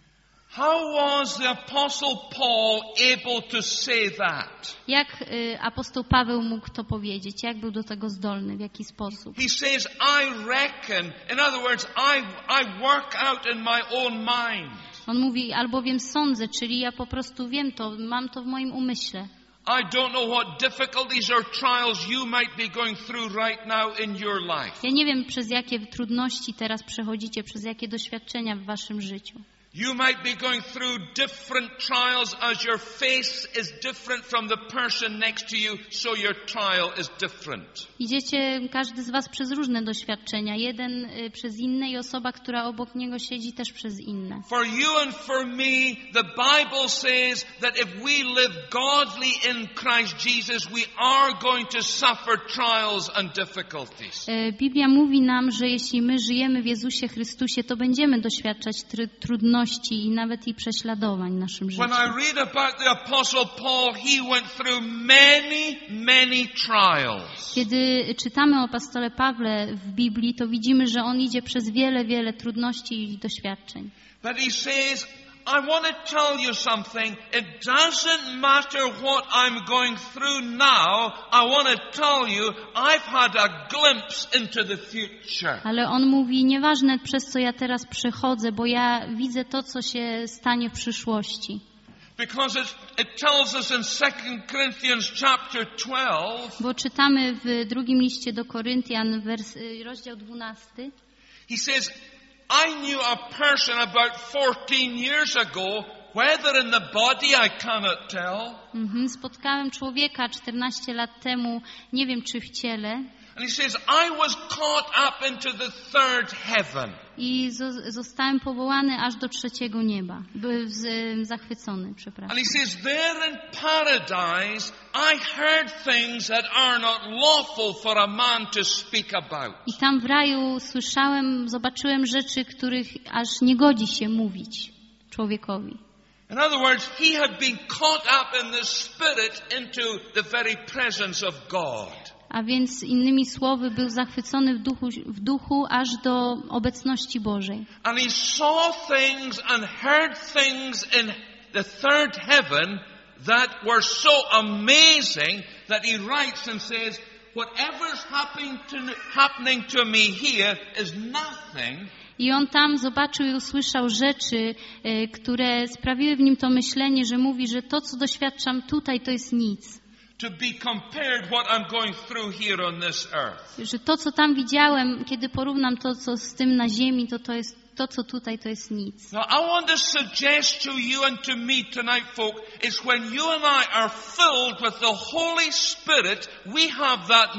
Speaker 1: How was the Apostle Paul able to say that?
Speaker 2: Jak y, apostoł Paweł mógł to powiedzieć? Jak był do tego zdolny? W jaki sposób?
Speaker 1: He says, "I reckon." In other words, I, I work out in my own mind.
Speaker 2: On mówi, albowiem sądzę, czyli ja po prostu wiem to, mam to w moim umyśle.
Speaker 1: I don't know what difficulties or trials you might be going through right now in your life.
Speaker 2: Ja nie wiem, przez jakie trudności teraz przechodzicie, przez jakie doświadczenia w waszym życiu.
Speaker 1: You might be going through different trials as your face is different from the person next to you, so your trial is different.
Speaker 2: Idziecie każdy z was przez różne doświadczenia. Jeden y, przez inne i osoba, która obok niego siedzi, też przez inne.
Speaker 1: For you and for me, the Bible says that if we live godly in Christ Jesus, we are going to suffer trials and difficulties.
Speaker 2: Y, Biblia mówi nam, że jeśli my żyjemy w Jezusie Chrystusie, to będziemy doświadczać tr- trudności i nawet i prześladowań w naszym życiu.
Speaker 1: When I read about the Apostle Paul, he went through many, many trials.
Speaker 2: Kiedy czytamy o apostole Pawle w Biblii, to widzimy, że on idzie przez wiele, wiele trudności i doświadczeń.
Speaker 1: But he says, I want to tell you something. It doesn't matter what I'm going through now. I want to tell you, I've had a glimpse into the future.
Speaker 2: Ale on mówi, nieważne przez co ja teraz przechodzę, bo ja widzę to, co się stanie w przyszłości.
Speaker 1: Because it, it tells us in Second Corinthians chapter twelve,
Speaker 2: Bo czytamy w drugim liście do Koryntian, wers, rozdział dwunasty.
Speaker 1: he says, I knew a person about fourteen years ago, whether in the body I cannot tell.
Speaker 2: Mhm. Spotkałem człowieka czternaście lat temu, nie wiem czy w ciele.
Speaker 1: And he says, I was caught up into the third heaven.
Speaker 2: I zo- zostałem powołany aż do trzeciego nieba. Byłem z- zachwycony, przepraszam.
Speaker 1: And he says, there in paradise, I heard things that are not lawful for a man to speak about.
Speaker 2: I tam w raju słyszałem, zobaczyłem rzeczy, których aż nie godzi się mówić człowiekowi.
Speaker 1: In other words, he had been caught up in the spirit into the very presence of God.
Speaker 2: A więc innymi słowy był zachwycony w duchu, w duchu aż do obecności Bożej.
Speaker 1: And he saw things and heard things in the third heaven that were so amazing that he writes and says, whatever's happening to, happening to me here is nothing.
Speaker 2: I on tam zobaczył i usłyszał rzeczy, e, które sprawiły w nim to myślenie, że mówi, że to, co doświadczam tutaj, to jest nic.
Speaker 1: To be compared what I'm going through here on this earth.
Speaker 2: Że to, co tam widziałem, kiedy porównam to, co z tym na ziemi, to to jest to, co tutaj, to jest nic.
Speaker 1: Now I want to suggest to you and to me tonight, folk, is when you and I are filled with the Holy Spirit, we have that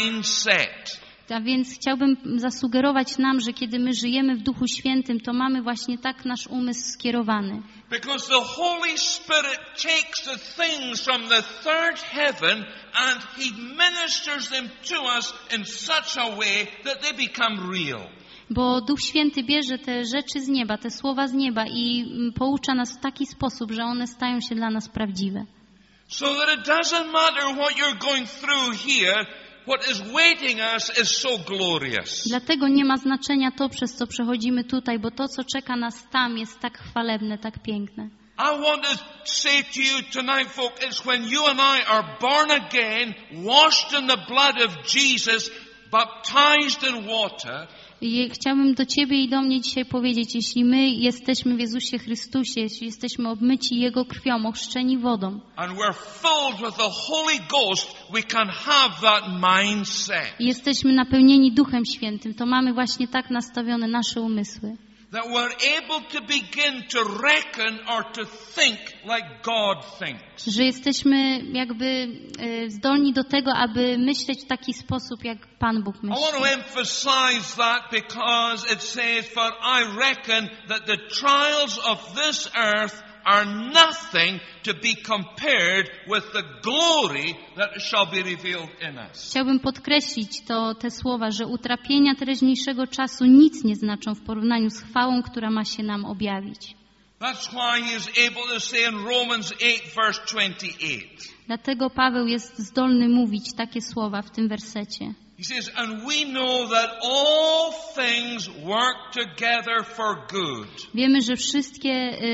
Speaker 1: mindset.
Speaker 2: A więc chciałbym zasugerować nam, że kiedy my żyjemy w Duchu Świętym, to mamy właśnie tak nasz umysł skierowany.
Speaker 1: Because the Holy Spirit takes the things from the third heaven and He ministers them to us in such a way that they become real.
Speaker 2: Bo Duch Święty bierze te rzeczy z nieba, te słowa z nieba i poucza nas w taki sposób, że one stają się dla nas prawdziwe.
Speaker 1: So that it doesn't matter what you're going through here, what is waiting us is so glorious.
Speaker 2: Dlatego nie ma znaczenia to, przez co przechodzimy tutaj, bo to, co czeka nas tam, jest tak chwalebne, tak piękne.
Speaker 1: I want to say to you tonight, folk, it's when you and I are born again, washed in the blood of Jesus, baptized in water.
Speaker 2: I chciałbym do Ciebie i do mnie dzisiaj powiedzieć, jeśli my jesteśmy w Jezusie Chrystusie, jeśli jesteśmy obmyci Jego krwią, ochrzczeni wodą,
Speaker 1: and we're filled with the Holy Ghost, we can have that mindset.
Speaker 2: i jesteśmy napełnieni Duchem Świętym, to mamy właśnie tak nastawione nasze umysły,
Speaker 1: That we're able to begin to reckon or to think like God thinks.
Speaker 2: że jesteśmy jakby e, zdolni do tego, aby myśleć w taki sposób, jak Pan Bóg
Speaker 1: I want
Speaker 2: myśli.
Speaker 1: to emphasize that because it says, for I reckon that the trials of this earth are nothing to be compared with the glory that shall be revealed in us.
Speaker 2: Chciałbym podkreślić to, te słowa, że utrapienia teraźniejszego czasu nic nie znaczą w porównaniu z chwałą, która ma się nam objawić.
Speaker 1: That's why he is able to say in Romans eight verse twenty-eight.
Speaker 2: Dlatego Paweł jest zdolny mówić takie słowa w tym wersecie.
Speaker 1: He says, and we know that all things work together for good.
Speaker 2: Wiemy, że wszystkie,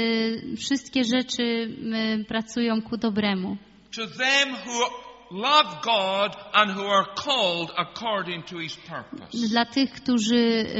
Speaker 2: y, wszystkie rzeczy y, pracują ku dobremu.
Speaker 1: To them who love God and who are called according to his purpose.
Speaker 2: Dla tych, którzy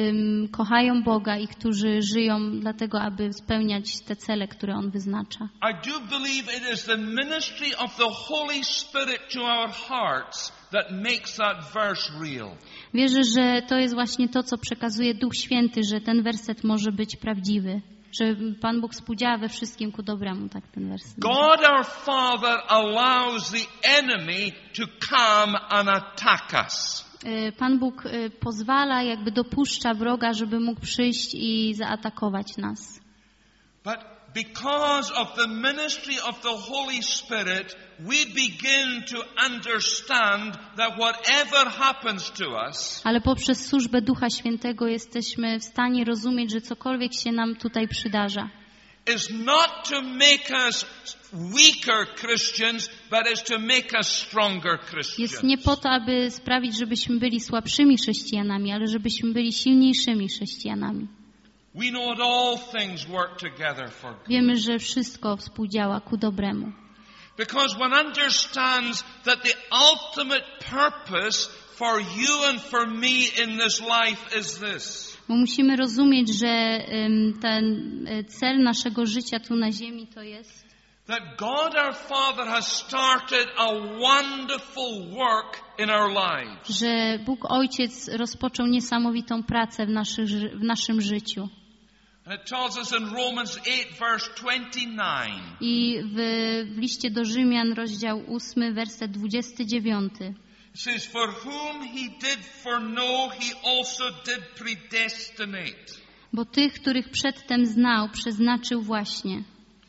Speaker 2: y, kochają Boga i którzy żyją dlatego, aby spełniać te cele, które On wyznacza.
Speaker 1: I do believe it is the ministry of the Holy Spirit to our hearts that makes that verse real.
Speaker 2: Wierzę, że to jest właśnie to, co przekazuje Duch Święty, że ten werset może być prawdziwy. Że Pan Bóg współdziała we wszystkim ku dobremu, tak ten werset.
Speaker 1: God our Father allows the enemy to come and attack us.
Speaker 2: Pan Bóg pozwala, jakby dopuszcza wroga, żeby mógł przyjść i zaatakować nas.
Speaker 1: But because of the ministry of the Holy Spirit, we begin to understand that whatever happens to us,
Speaker 2: ale poprzez służbę Ducha Świętego jesteśmy w stanie rozumieć, że cokolwiek się nam tutaj przydarza,
Speaker 1: is not to make us weaker Christians, but is to make us stronger Christians.
Speaker 2: jest nie po to, aby sprawić, żebyśmy byli słabszymi chrześcijanami, ale żebyśmy byli silniejszymi chrześcijanami.
Speaker 1: We know that all things work together for good.
Speaker 2: Wiemy, że wszystko współdziała ku dobremu.
Speaker 1: Because one understands that the ultimate purpose for you and for me in this life is this.
Speaker 2: Bo musimy rozumieć, że um, ten cel naszego życia tu na ziemi to jest,
Speaker 1: That God our Father has started a wonderful work in our lives.
Speaker 2: że Bóg Ojciec rozpoczął niesamowitą pracę w, naszych, w naszym życiu.
Speaker 1: And it tells us in Romans eight verse twenty-nine.
Speaker 2: I w, w liście do Rzymian, rozdział ósmy, werset dwudziesty dziewiąty.
Speaker 1: It says, for whom he did foreknow, he also did predestinate.
Speaker 2: Bo tych, których przedtem znał, przeznaczył właśnie,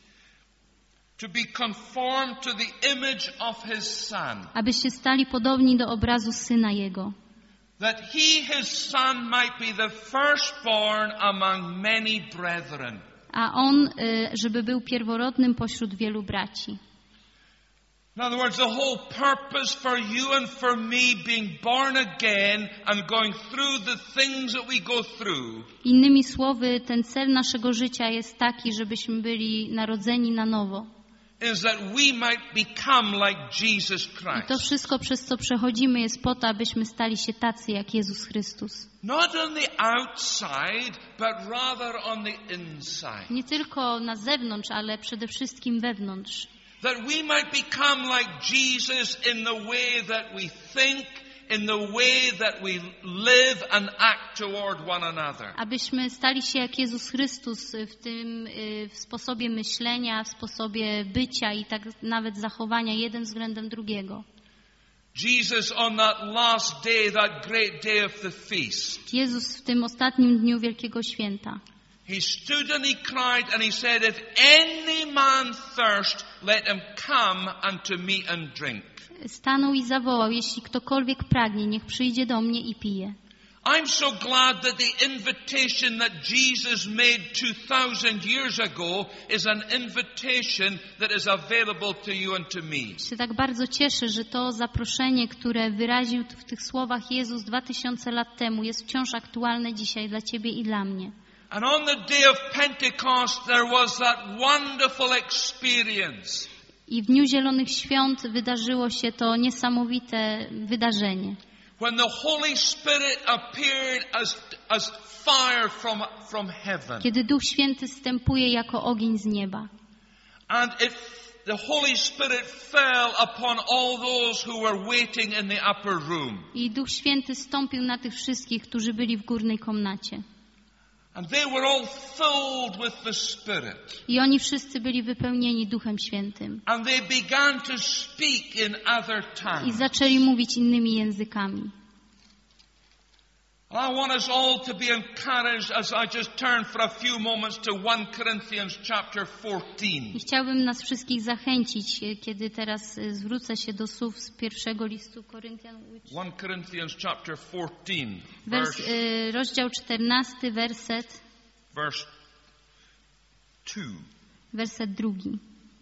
Speaker 1: To be conformed to the image of his Son.
Speaker 2: aby się stali podobni do obrazu Syna Jego.
Speaker 1: That he, his Son, might be the firstborn among many brethren.
Speaker 2: A On, y, żeby był pierworodnym pośród wielu braci.
Speaker 1: In other words, the whole purpose for you and for me being born again and going through the things that we go through
Speaker 2: Innymi słowy, ten cel naszego życia jest taki, żebyśmy byli narodzeni na nowo.
Speaker 1: is that we might become like Jesus
Speaker 2: I to
Speaker 1: Christ.
Speaker 2: wszystko, przez co przechodzimy, jest po to, abyśmy stali się tacy jak Jezus Chrystus.
Speaker 1: Not on the outside, but rather on the inside.
Speaker 2: Nie tylko na zewnątrz, ale przede wszystkim wewnątrz.
Speaker 1: That we might become like Jesus in the way that we think, in the way that we live and act toward one another.
Speaker 2: Abyśmy stali się jak Jezus Chrystus w tym, y, w sposobie myślenia, w sposobie bycia i tak nawet zachowania jeden względem drugiego.
Speaker 1: Jesus on that last day, that great day of the feast,
Speaker 2: Jezus w tym ostatnim dniu Wielkiego Święta.
Speaker 1: he stood and he cried and he said, if any man thirst, let him come unto me and drink.
Speaker 2: Stanął i zawołał, jeśli ktokolwiek pragnie, niech przyjdzie do mnie i pije.
Speaker 1: I'm so glad that the invitation that Jesus made two thousand years ago is an invitation that is available to you and to me.
Speaker 2: Się tak bardzo cieszę, że to zaproszenie, które wyraził w tych słowach Jezus dwa tysiące lat temu, jest wciąż aktualne dzisiaj dla Ciebie i dla mnie.
Speaker 1: And on the day of Pentecost there was that wonderful experience.
Speaker 2: I w Dniu Zielonych Świąt wydarzyło się to niesamowite wydarzenie.
Speaker 1: when the Holy Spirit appeared as, as fire from, from heaven.
Speaker 2: Kiedy Duch Święty zstępuje jako ogień z nieba.
Speaker 1: And it, the Holy Spirit fell upon all those who were waiting in the upper room.
Speaker 2: I Duch Święty stąpił na tych wszystkich, którzy byli w górnej komnacie.
Speaker 1: And they were all filled with the Spirit.
Speaker 2: I oni wszyscy byli wypełnieni Duchem Świętym.
Speaker 1: And they began to speak in other tongues.
Speaker 2: I zaczęli mówić innymi językami.
Speaker 1: I want us all to be encouraged as I just turn for a few moments to First Corinthians chapter fourteen.
Speaker 2: I chciałbym nas wszystkich zachęcić, kiedy teraz zwrócę się do słów z pierwszego listu Koryntian.
Speaker 1: First Corinthians chapter fourteen.
Speaker 2: Wers, y, rozdział czternasty, werset.
Speaker 1: Verse two.
Speaker 2: Werset drugi.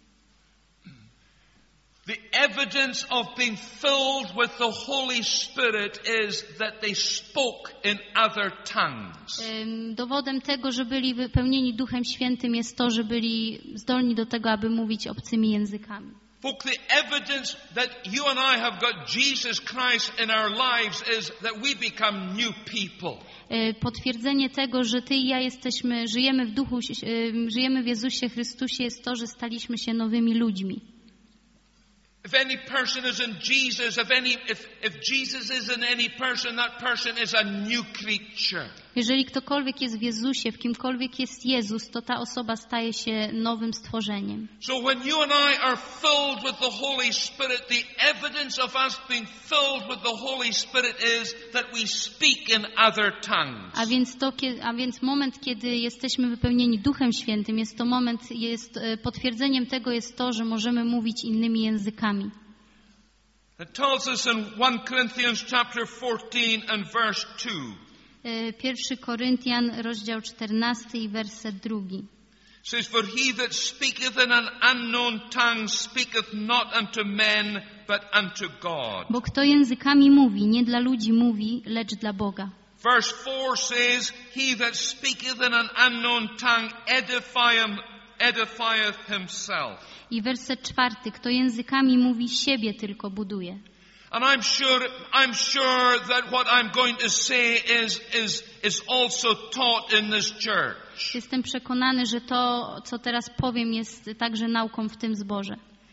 Speaker 1: The evidence of being filled with the Holy Spirit is that they spoke in other tongues.
Speaker 2: Dowodem tego, że byli wypełnieni Duchem Świętym, jest to, że byli zdolni do tego, aby mówić obcymi językami.
Speaker 1: Folk, the evidence that you and I have got Jesus Christ in our lives is that we become new people.
Speaker 2: Potwierdzenie tego, że ty i ja jesteśmy, żyjemy w duchu, żyjemy w Jezusie Chrystusie, jest to, że staliśmy się nowymi ludźmi.
Speaker 1: If any person is in Jesus, if any, if, if Jesus is in any person, that person is a new creature.
Speaker 2: Jeżeli ktokolwiek jest w Jezusie, w kimkolwiek jest Jezus, to ta osoba staje się nowym stworzeniem.
Speaker 1: So when you and I are filled with the Holy Spirit, the evidence of us being filled with the Holy Spirit is that we speak in other tongues.
Speaker 2: A więc to, a więc moment, kiedy jesteśmy wypełnieni Duchem Świętym, jest to moment, jest potwierdzeniem tego jest to, że możemy mówić innymi językami.
Speaker 1: It tells us in First Corinthians chapter fourteen and verse two.
Speaker 2: Pierwszy Koryntian, rozdział czternasty i werset drugi.
Speaker 1: Says, for he that speaketh in an unknown tongue speaketh not unto men, but unto God.
Speaker 2: Bo kto językami mówi, nie dla ludzi mówi, lecz dla Boga.
Speaker 1: Verse four says, he that speaketh in an unknown tongue edifieth, edifieth himself.
Speaker 2: I werset czwarty, kto językami mówi, siebie tylko buduje.
Speaker 1: And I'm sure, I'm sure that what I'm going to say is, is, is also taught in this church.
Speaker 2: Jestem przekonany, że to, co teraz powiem, jest także nauką w tym zborze.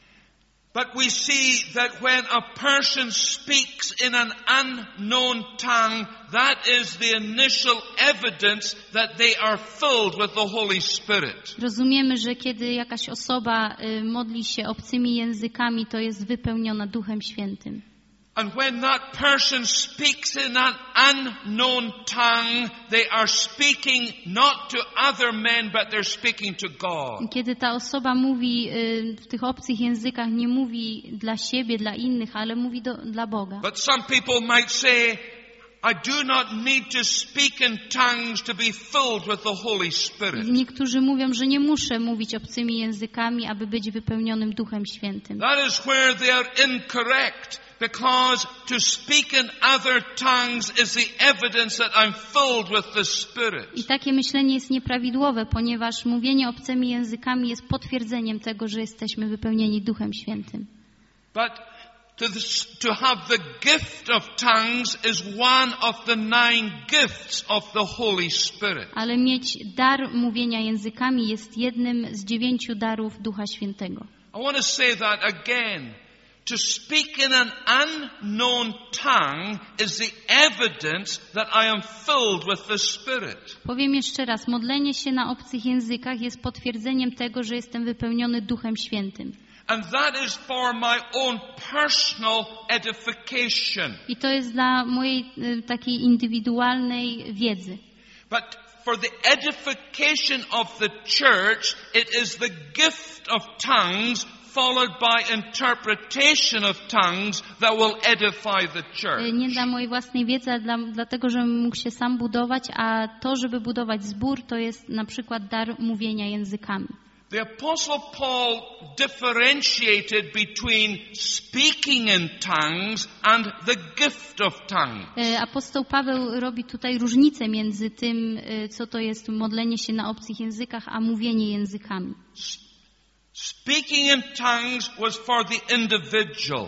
Speaker 1: But we see that when a person speaks in an unknown tongue, that is the initial evidence that they are filled with the Holy Spirit.
Speaker 2: Rozumiemy, że kiedy jakaś osoba y, modli się obcymi językami, to jest wypełniona Duchem Świętym.
Speaker 1: And when that person speaks in an unknown tongue, they are speaking not to other men, but they're speaking to God.
Speaker 2: Kiedy ta osoba mówi y, w tych obcych językach, nie mówi dla siebie, dla innych, ale mówi do, dla Boga.
Speaker 1: But some people might say, I do not need to speak in tongues to be filled with the Holy Spirit.
Speaker 2: Niektórzy mówią, że nie muszę mówić obcymi językami, aby być wypełnionym Duchem Świętym.
Speaker 1: That is where they are incorrect. Because to speak in other tongues is the evidence that I'm filled with the Spirit.
Speaker 2: I takie myślenie jest nieprawidłowe, ponieważ mówienie obcymi językami jest potwierdzeniem tego, że jesteśmy wypełnieni Duchem Świętym.
Speaker 1: But to, this, to have the gift of tongues is one of the nine gifts of the Holy Spirit.
Speaker 2: Ale mieć dar mówienia językami jest jednym z dziewięciu darów Ducha Świętego.
Speaker 1: I want to say that again. To speak in an unknown tongue is the evidence that I am filled with the Spirit.
Speaker 2: Powiem jeszcze raz, modlenie się na obcych językach jest potwierdzeniem tego, że jestem wypełniony Duchem Świętym.
Speaker 1: And that is for my own personal edification.
Speaker 2: I to jest dla mojej y, takiej indywidualnej wiedzy.
Speaker 1: But for the edification of the church, it is the gift of tongues followed by interpretation of tongues that will edify the church.
Speaker 2: Nie dla mojej własnej wiedzy, ale dla, dlatego, żebym mógł się sam budować, a to, żeby budować zbór, to jest na przykład dar mówienia językami.
Speaker 1: The Apostle Paul differentiated between speaking in tongues and the gift of tongues.
Speaker 2: Apostoł Paweł robi tutaj różnicę między tym, co to jest modlenie się na obcych językach, a mówienie językami.
Speaker 1: Speaking in tongues was for the individual.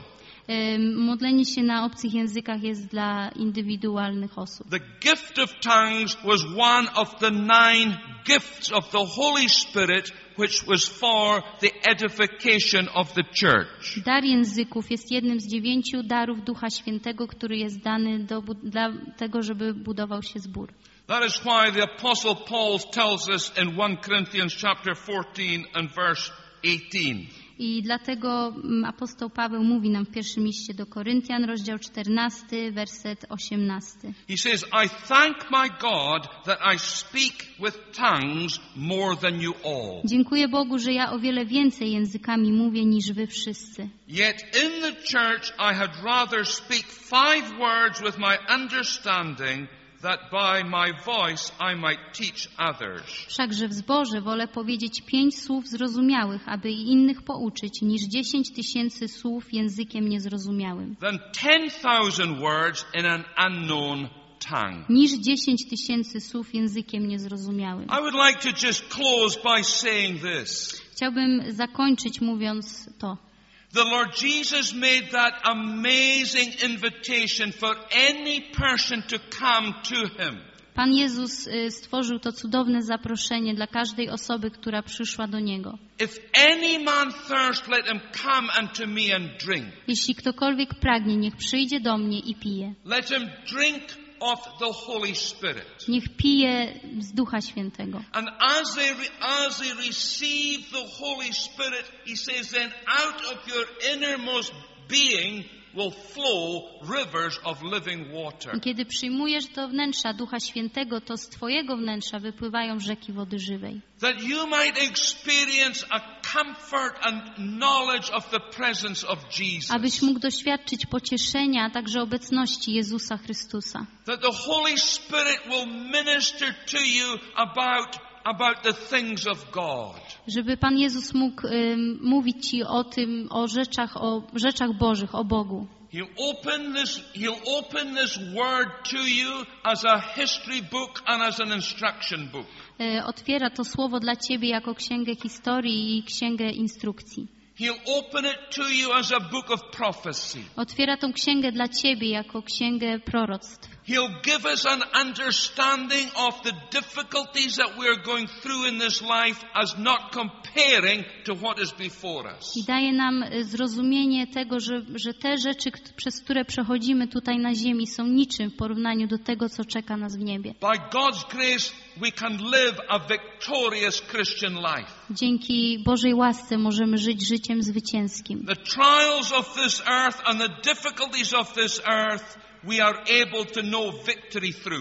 Speaker 2: Modlenie się na obcych językach jest dla indywidualnych osób.
Speaker 1: The gift of tongues was one of the nine gifts of the Holy Spirit, which was for the edification of the church.
Speaker 2: Dar języków jest jednym z dziewięciu darów Ducha Świętego, który jest dany do, dla tego, żeby budował się zbór.
Speaker 1: That is why the Apostle Paul tells us in First Corinthians chapter fourteen and verse eighteen.
Speaker 2: I dlatego apostoł Paweł mówi nam w pierwszym liście do Koryntian, rozdział czternasty, werset osiemnasty.
Speaker 1: He says, I thank my God that I speak with tongues more than you all.
Speaker 2: Dziękuję Bogu, że ja o wiele więcej językami mówię niż wy wszyscy.
Speaker 1: Yet in the church I had rather speak five words with my understanding, that by my voice I might teach others.
Speaker 2: Wszakże w zborze wolę powiedzieć pięć słów zrozumiałych, aby i innych pouczyć, niż dziesięć tysięcy słów językiem niezrozumiałym.
Speaker 1: Than ten thousand words in an unknown tongue.
Speaker 2: Niż dziesięć tysięcy słów językiem niezrozumiałym.
Speaker 1: I would like to just close by saying this.
Speaker 2: Chciałbym zakończyć mówiąc to.
Speaker 1: The Lord Jesus made that amazing invitation for any person to come to Him.
Speaker 2: Pan Jezus stworzył to cudowne zaproszenie dla każdej osoby, która przyszła do Niego.
Speaker 1: If any man thirst, let him come unto me and drink.
Speaker 2: Jeśli ktokolwiek pragnie, niech przyjdzie do mnie i pije.
Speaker 1: Let him drink of the Holy Spirit.
Speaker 2: Niech pije z Ducha Świętego.
Speaker 1: And as they, as they receive the Holy Spirit, He says, then out of your innermost being will flow rivers of living water.
Speaker 2: I kiedy przyjmujesz do wnętrza Ducha Świętego, to z twojego wnętrza wypływają rzeki wody żywej.
Speaker 1: That you might experience a comfort and knowledge of the presence of Jesus.
Speaker 2: Abyś mógł doświadczyć pocieszenia, a także obecności Jezusa Chrystusa.
Speaker 1: That the Holy Spirit will minister to you about about the things of God.
Speaker 2: Żeby Pan Jezus mógł um, mówić ci o tym, o rzeczach, o rzeczach Bożych, o Bogu.
Speaker 1: He'll open this, he'll open this word to you as a history book and as an instruction book.
Speaker 2: E, otwiera to słowo dla ciebie jako księgę historii i księgę instrukcji.
Speaker 1: He'll open it to you as a book of prophecy.
Speaker 2: Otwiera tą księgę dla ciebie jako księgę proroctw.
Speaker 1: He'll give us an understanding of the difficulties that we're going through in this life as not comparing to what is before us.
Speaker 2: I daje nam zrozumienie tego, że, że te rzeczy, przez które przechodzimy tutaj na ziemi, są niczym w porównaniu do tego, co czeka nas w niebie.
Speaker 1: By God's grace we can live a victorious Christian life.
Speaker 2: Dzięki Bożej łasce możemy żyć życiem zwycięskim.
Speaker 1: The trials of this earth and the difficulties of this earth we are able to know victory through.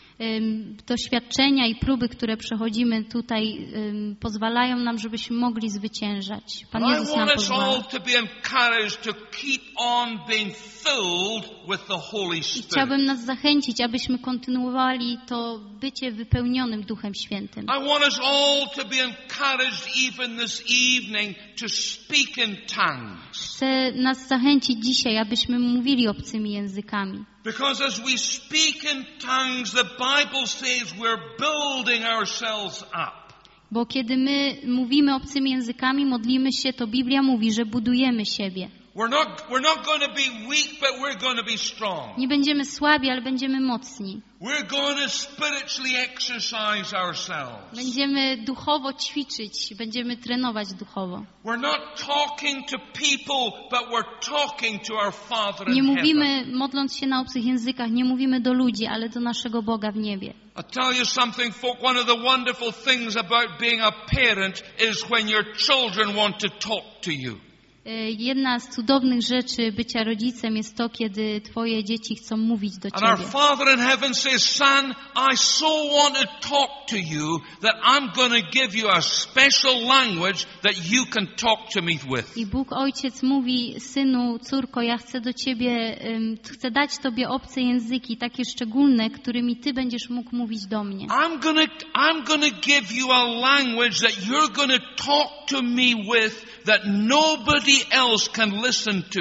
Speaker 2: Um, doświadczenia i próby, które przechodzimy tutaj, um, pozwalają nam, żebyśmy mogli zwyciężać. Pan Jezus nam pozwala. I chciałbym nas zachęcić, abyśmy kontynuowali to bycie wypełnionym Duchem Świętym.
Speaker 1: I want us all to be encouraged even this evening to speak in tongues.
Speaker 2: Chcę nas zachęcić dzisiaj, abyśmy mówili obcymi językami.
Speaker 1: Because as we speak in tongues, the Bible says we're building ourselves up.
Speaker 2: Bo kiedy my mówimy obcymi językami, modlimy się, to Biblia mówi, że budujemy siebie.
Speaker 1: We're not, we're not going to be weak, but we're going to be strong.
Speaker 2: Nie będziemy słabi, ale będziemy mocni.
Speaker 1: We're going to spiritually exercise ourselves.
Speaker 2: Będziemy duchowo ćwiczyć, będziemy trenować duchowo.
Speaker 1: We're not talking to people, but we're talking to our Father in
Speaker 2: Nie
Speaker 1: heaven.
Speaker 2: mówimy, modląc się na obcych językach, nie mówimy do ludzi, ale do naszego Boga w niebie.
Speaker 1: I tell you something, folk, one of the wonderful things about being a parent is when your children want to talk to you.
Speaker 2: Jedna z cudownych rzeczy bycia rodzicem jest to, kiedy twoje dzieci chcą mówić do ciebie.
Speaker 1: And our Father in heaven says, son, I so want to talk to you that I'm going to give you a special language that you can talk to me with.
Speaker 2: I Bóg Ojciec mówi, synu, córko, ja chcę do ciebie, um, chcę dać tobie obce języki, takie szczególne, którymi ty będziesz mógł mówić do mnie.
Speaker 1: I'm going to I'm going to give you a language that you're going to talk to me with that nobody else can listen to.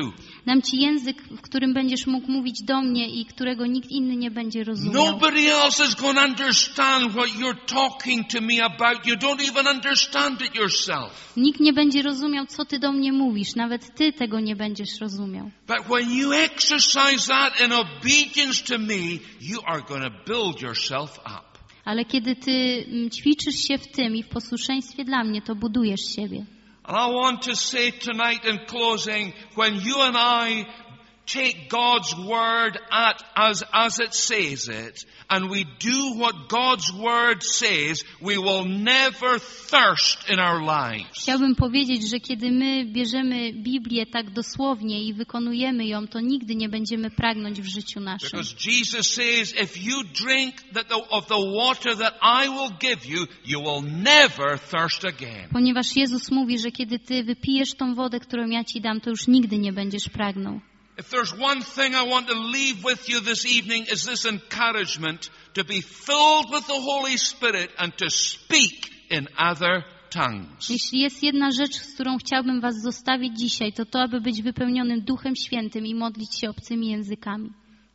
Speaker 2: Dam Ci język, w którym będziesz mógł mówić do mnie i którego nikt inny nie będzie rozumiał.
Speaker 1: Nobody else is going to understand what you're talking to me about. You don't even understand it yourself.
Speaker 2: Nikt nie będzie rozumiał, co Ty do mnie mówisz. Nawet Ty tego nie będziesz rozumiał.
Speaker 1: But when you exercise that in obedience to me, you are going to build yourself up.
Speaker 2: Ale kiedy Ty ćwiczysz się w tym i w posłuszeństwie dla mnie, to budujesz siebie.
Speaker 1: And I want to say tonight in closing, when you and I take God's word at, as, as it says it, and we do what God's word says, we will never thirst in our lives.
Speaker 2: Chciałbym powiedzieć, że kiedy my bierzemy Biblię tak dosłownie i wykonujemy ją, to nigdy nie będziemy pragnąć w życiu naszym.
Speaker 1: Because Jesus says, if you drink the, the, of the water that I will give you, you will never thirst again.
Speaker 2: Ponieważ Jezus mówi, że kiedy Ty wypijesz tą wodę, którą ja Ci dam, to już nigdy nie będziesz pragnął.
Speaker 1: If there's one thing I want to leave with you this evening is this encouragement to be filled with the Holy Spirit and to speak in other tongues.
Speaker 2: Jeśli jest jedna rzecz, z którą chciałbym was zostawić dzisiaj, to to, aby być wypełnionym Duchem Świętym i modlić się obcymi językami.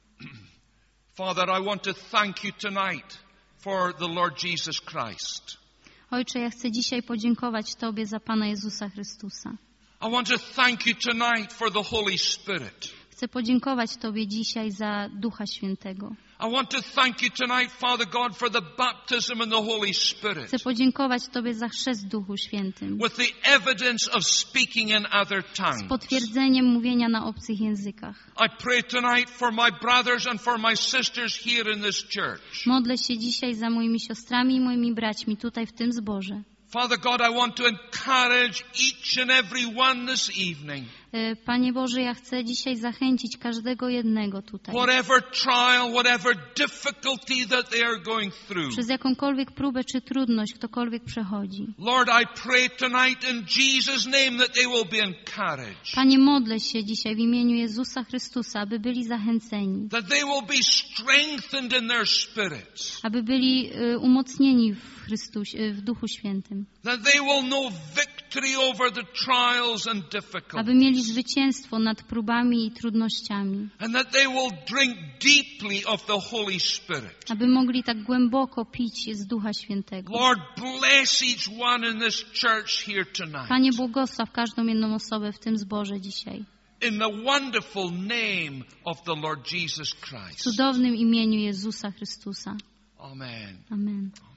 Speaker 1: Father, I want to thank you tonight for the Lord Jesus Christ.
Speaker 2: Ojcze, ja chcę dzisiaj podziękować Tobie za Pana Jezusa Chrystusa.
Speaker 1: I want to thank you tonight for the Holy Spirit.
Speaker 2: Chcę podziękować Tobie dzisiaj za Ducha Świętego.
Speaker 1: I want to thank you tonight, Father God, for the baptism in the Holy Spirit.
Speaker 2: Chcę podziękować Tobie za chrzest w Duchu Świętym.
Speaker 1: With the evidence of speaking in other tongues.
Speaker 2: Z potwierdzeniem mówienia na obcych językach.
Speaker 1: I pray tonight for my brothers and for my sisters here in this church.
Speaker 2: Modlę się dzisiaj za moimi siostrami i moimi braćmi tutaj w tym zborze.
Speaker 1: Father God, I want to encourage each and every one this evening.
Speaker 2: Panie Boże, ja chcę dzisiaj zachęcić każdego jednego tutaj.
Speaker 1: Whatever trial, whatever difficulty that they are going through.
Speaker 2: Przez jakąkolwiek próbę czy trudność ktokolwiek przechodzi.
Speaker 1: Lord, I pray tonight in Jesus' name that they will be encouraged.
Speaker 2: Panie, modlę się dzisiaj w imieniu Jezusa Chrystusa, aby byli zachęceni.
Speaker 1: That they will be strengthened in their spirits.
Speaker 2: Aby byli y, umocnieni w Chrystusie, w Duchu Świętym.
Speaker 1: That they will know victory over the trials and difficulties.
Speaker 2: Aby mieli zwycięstwo nad próbami i trudnościami.
Speaker 1: And that they will drink deeply of the Holy Spirit.
Speaker 2: Aby mogli tak głęboko pić z Ducha Świętego.
Speaker 1: Lord, bless each one in this church here tonight.
Speaker 2: Panie, błogosław każdą jedną osobę w tym zborze dzisiaj.
Speaker 1: In the wonderful name of the Lord Jesus Christ.
Speaker 2: W cudownym imieniu Jezusa Chrystusa.
Speaker 1: Amen.
Speaker 2: Amen.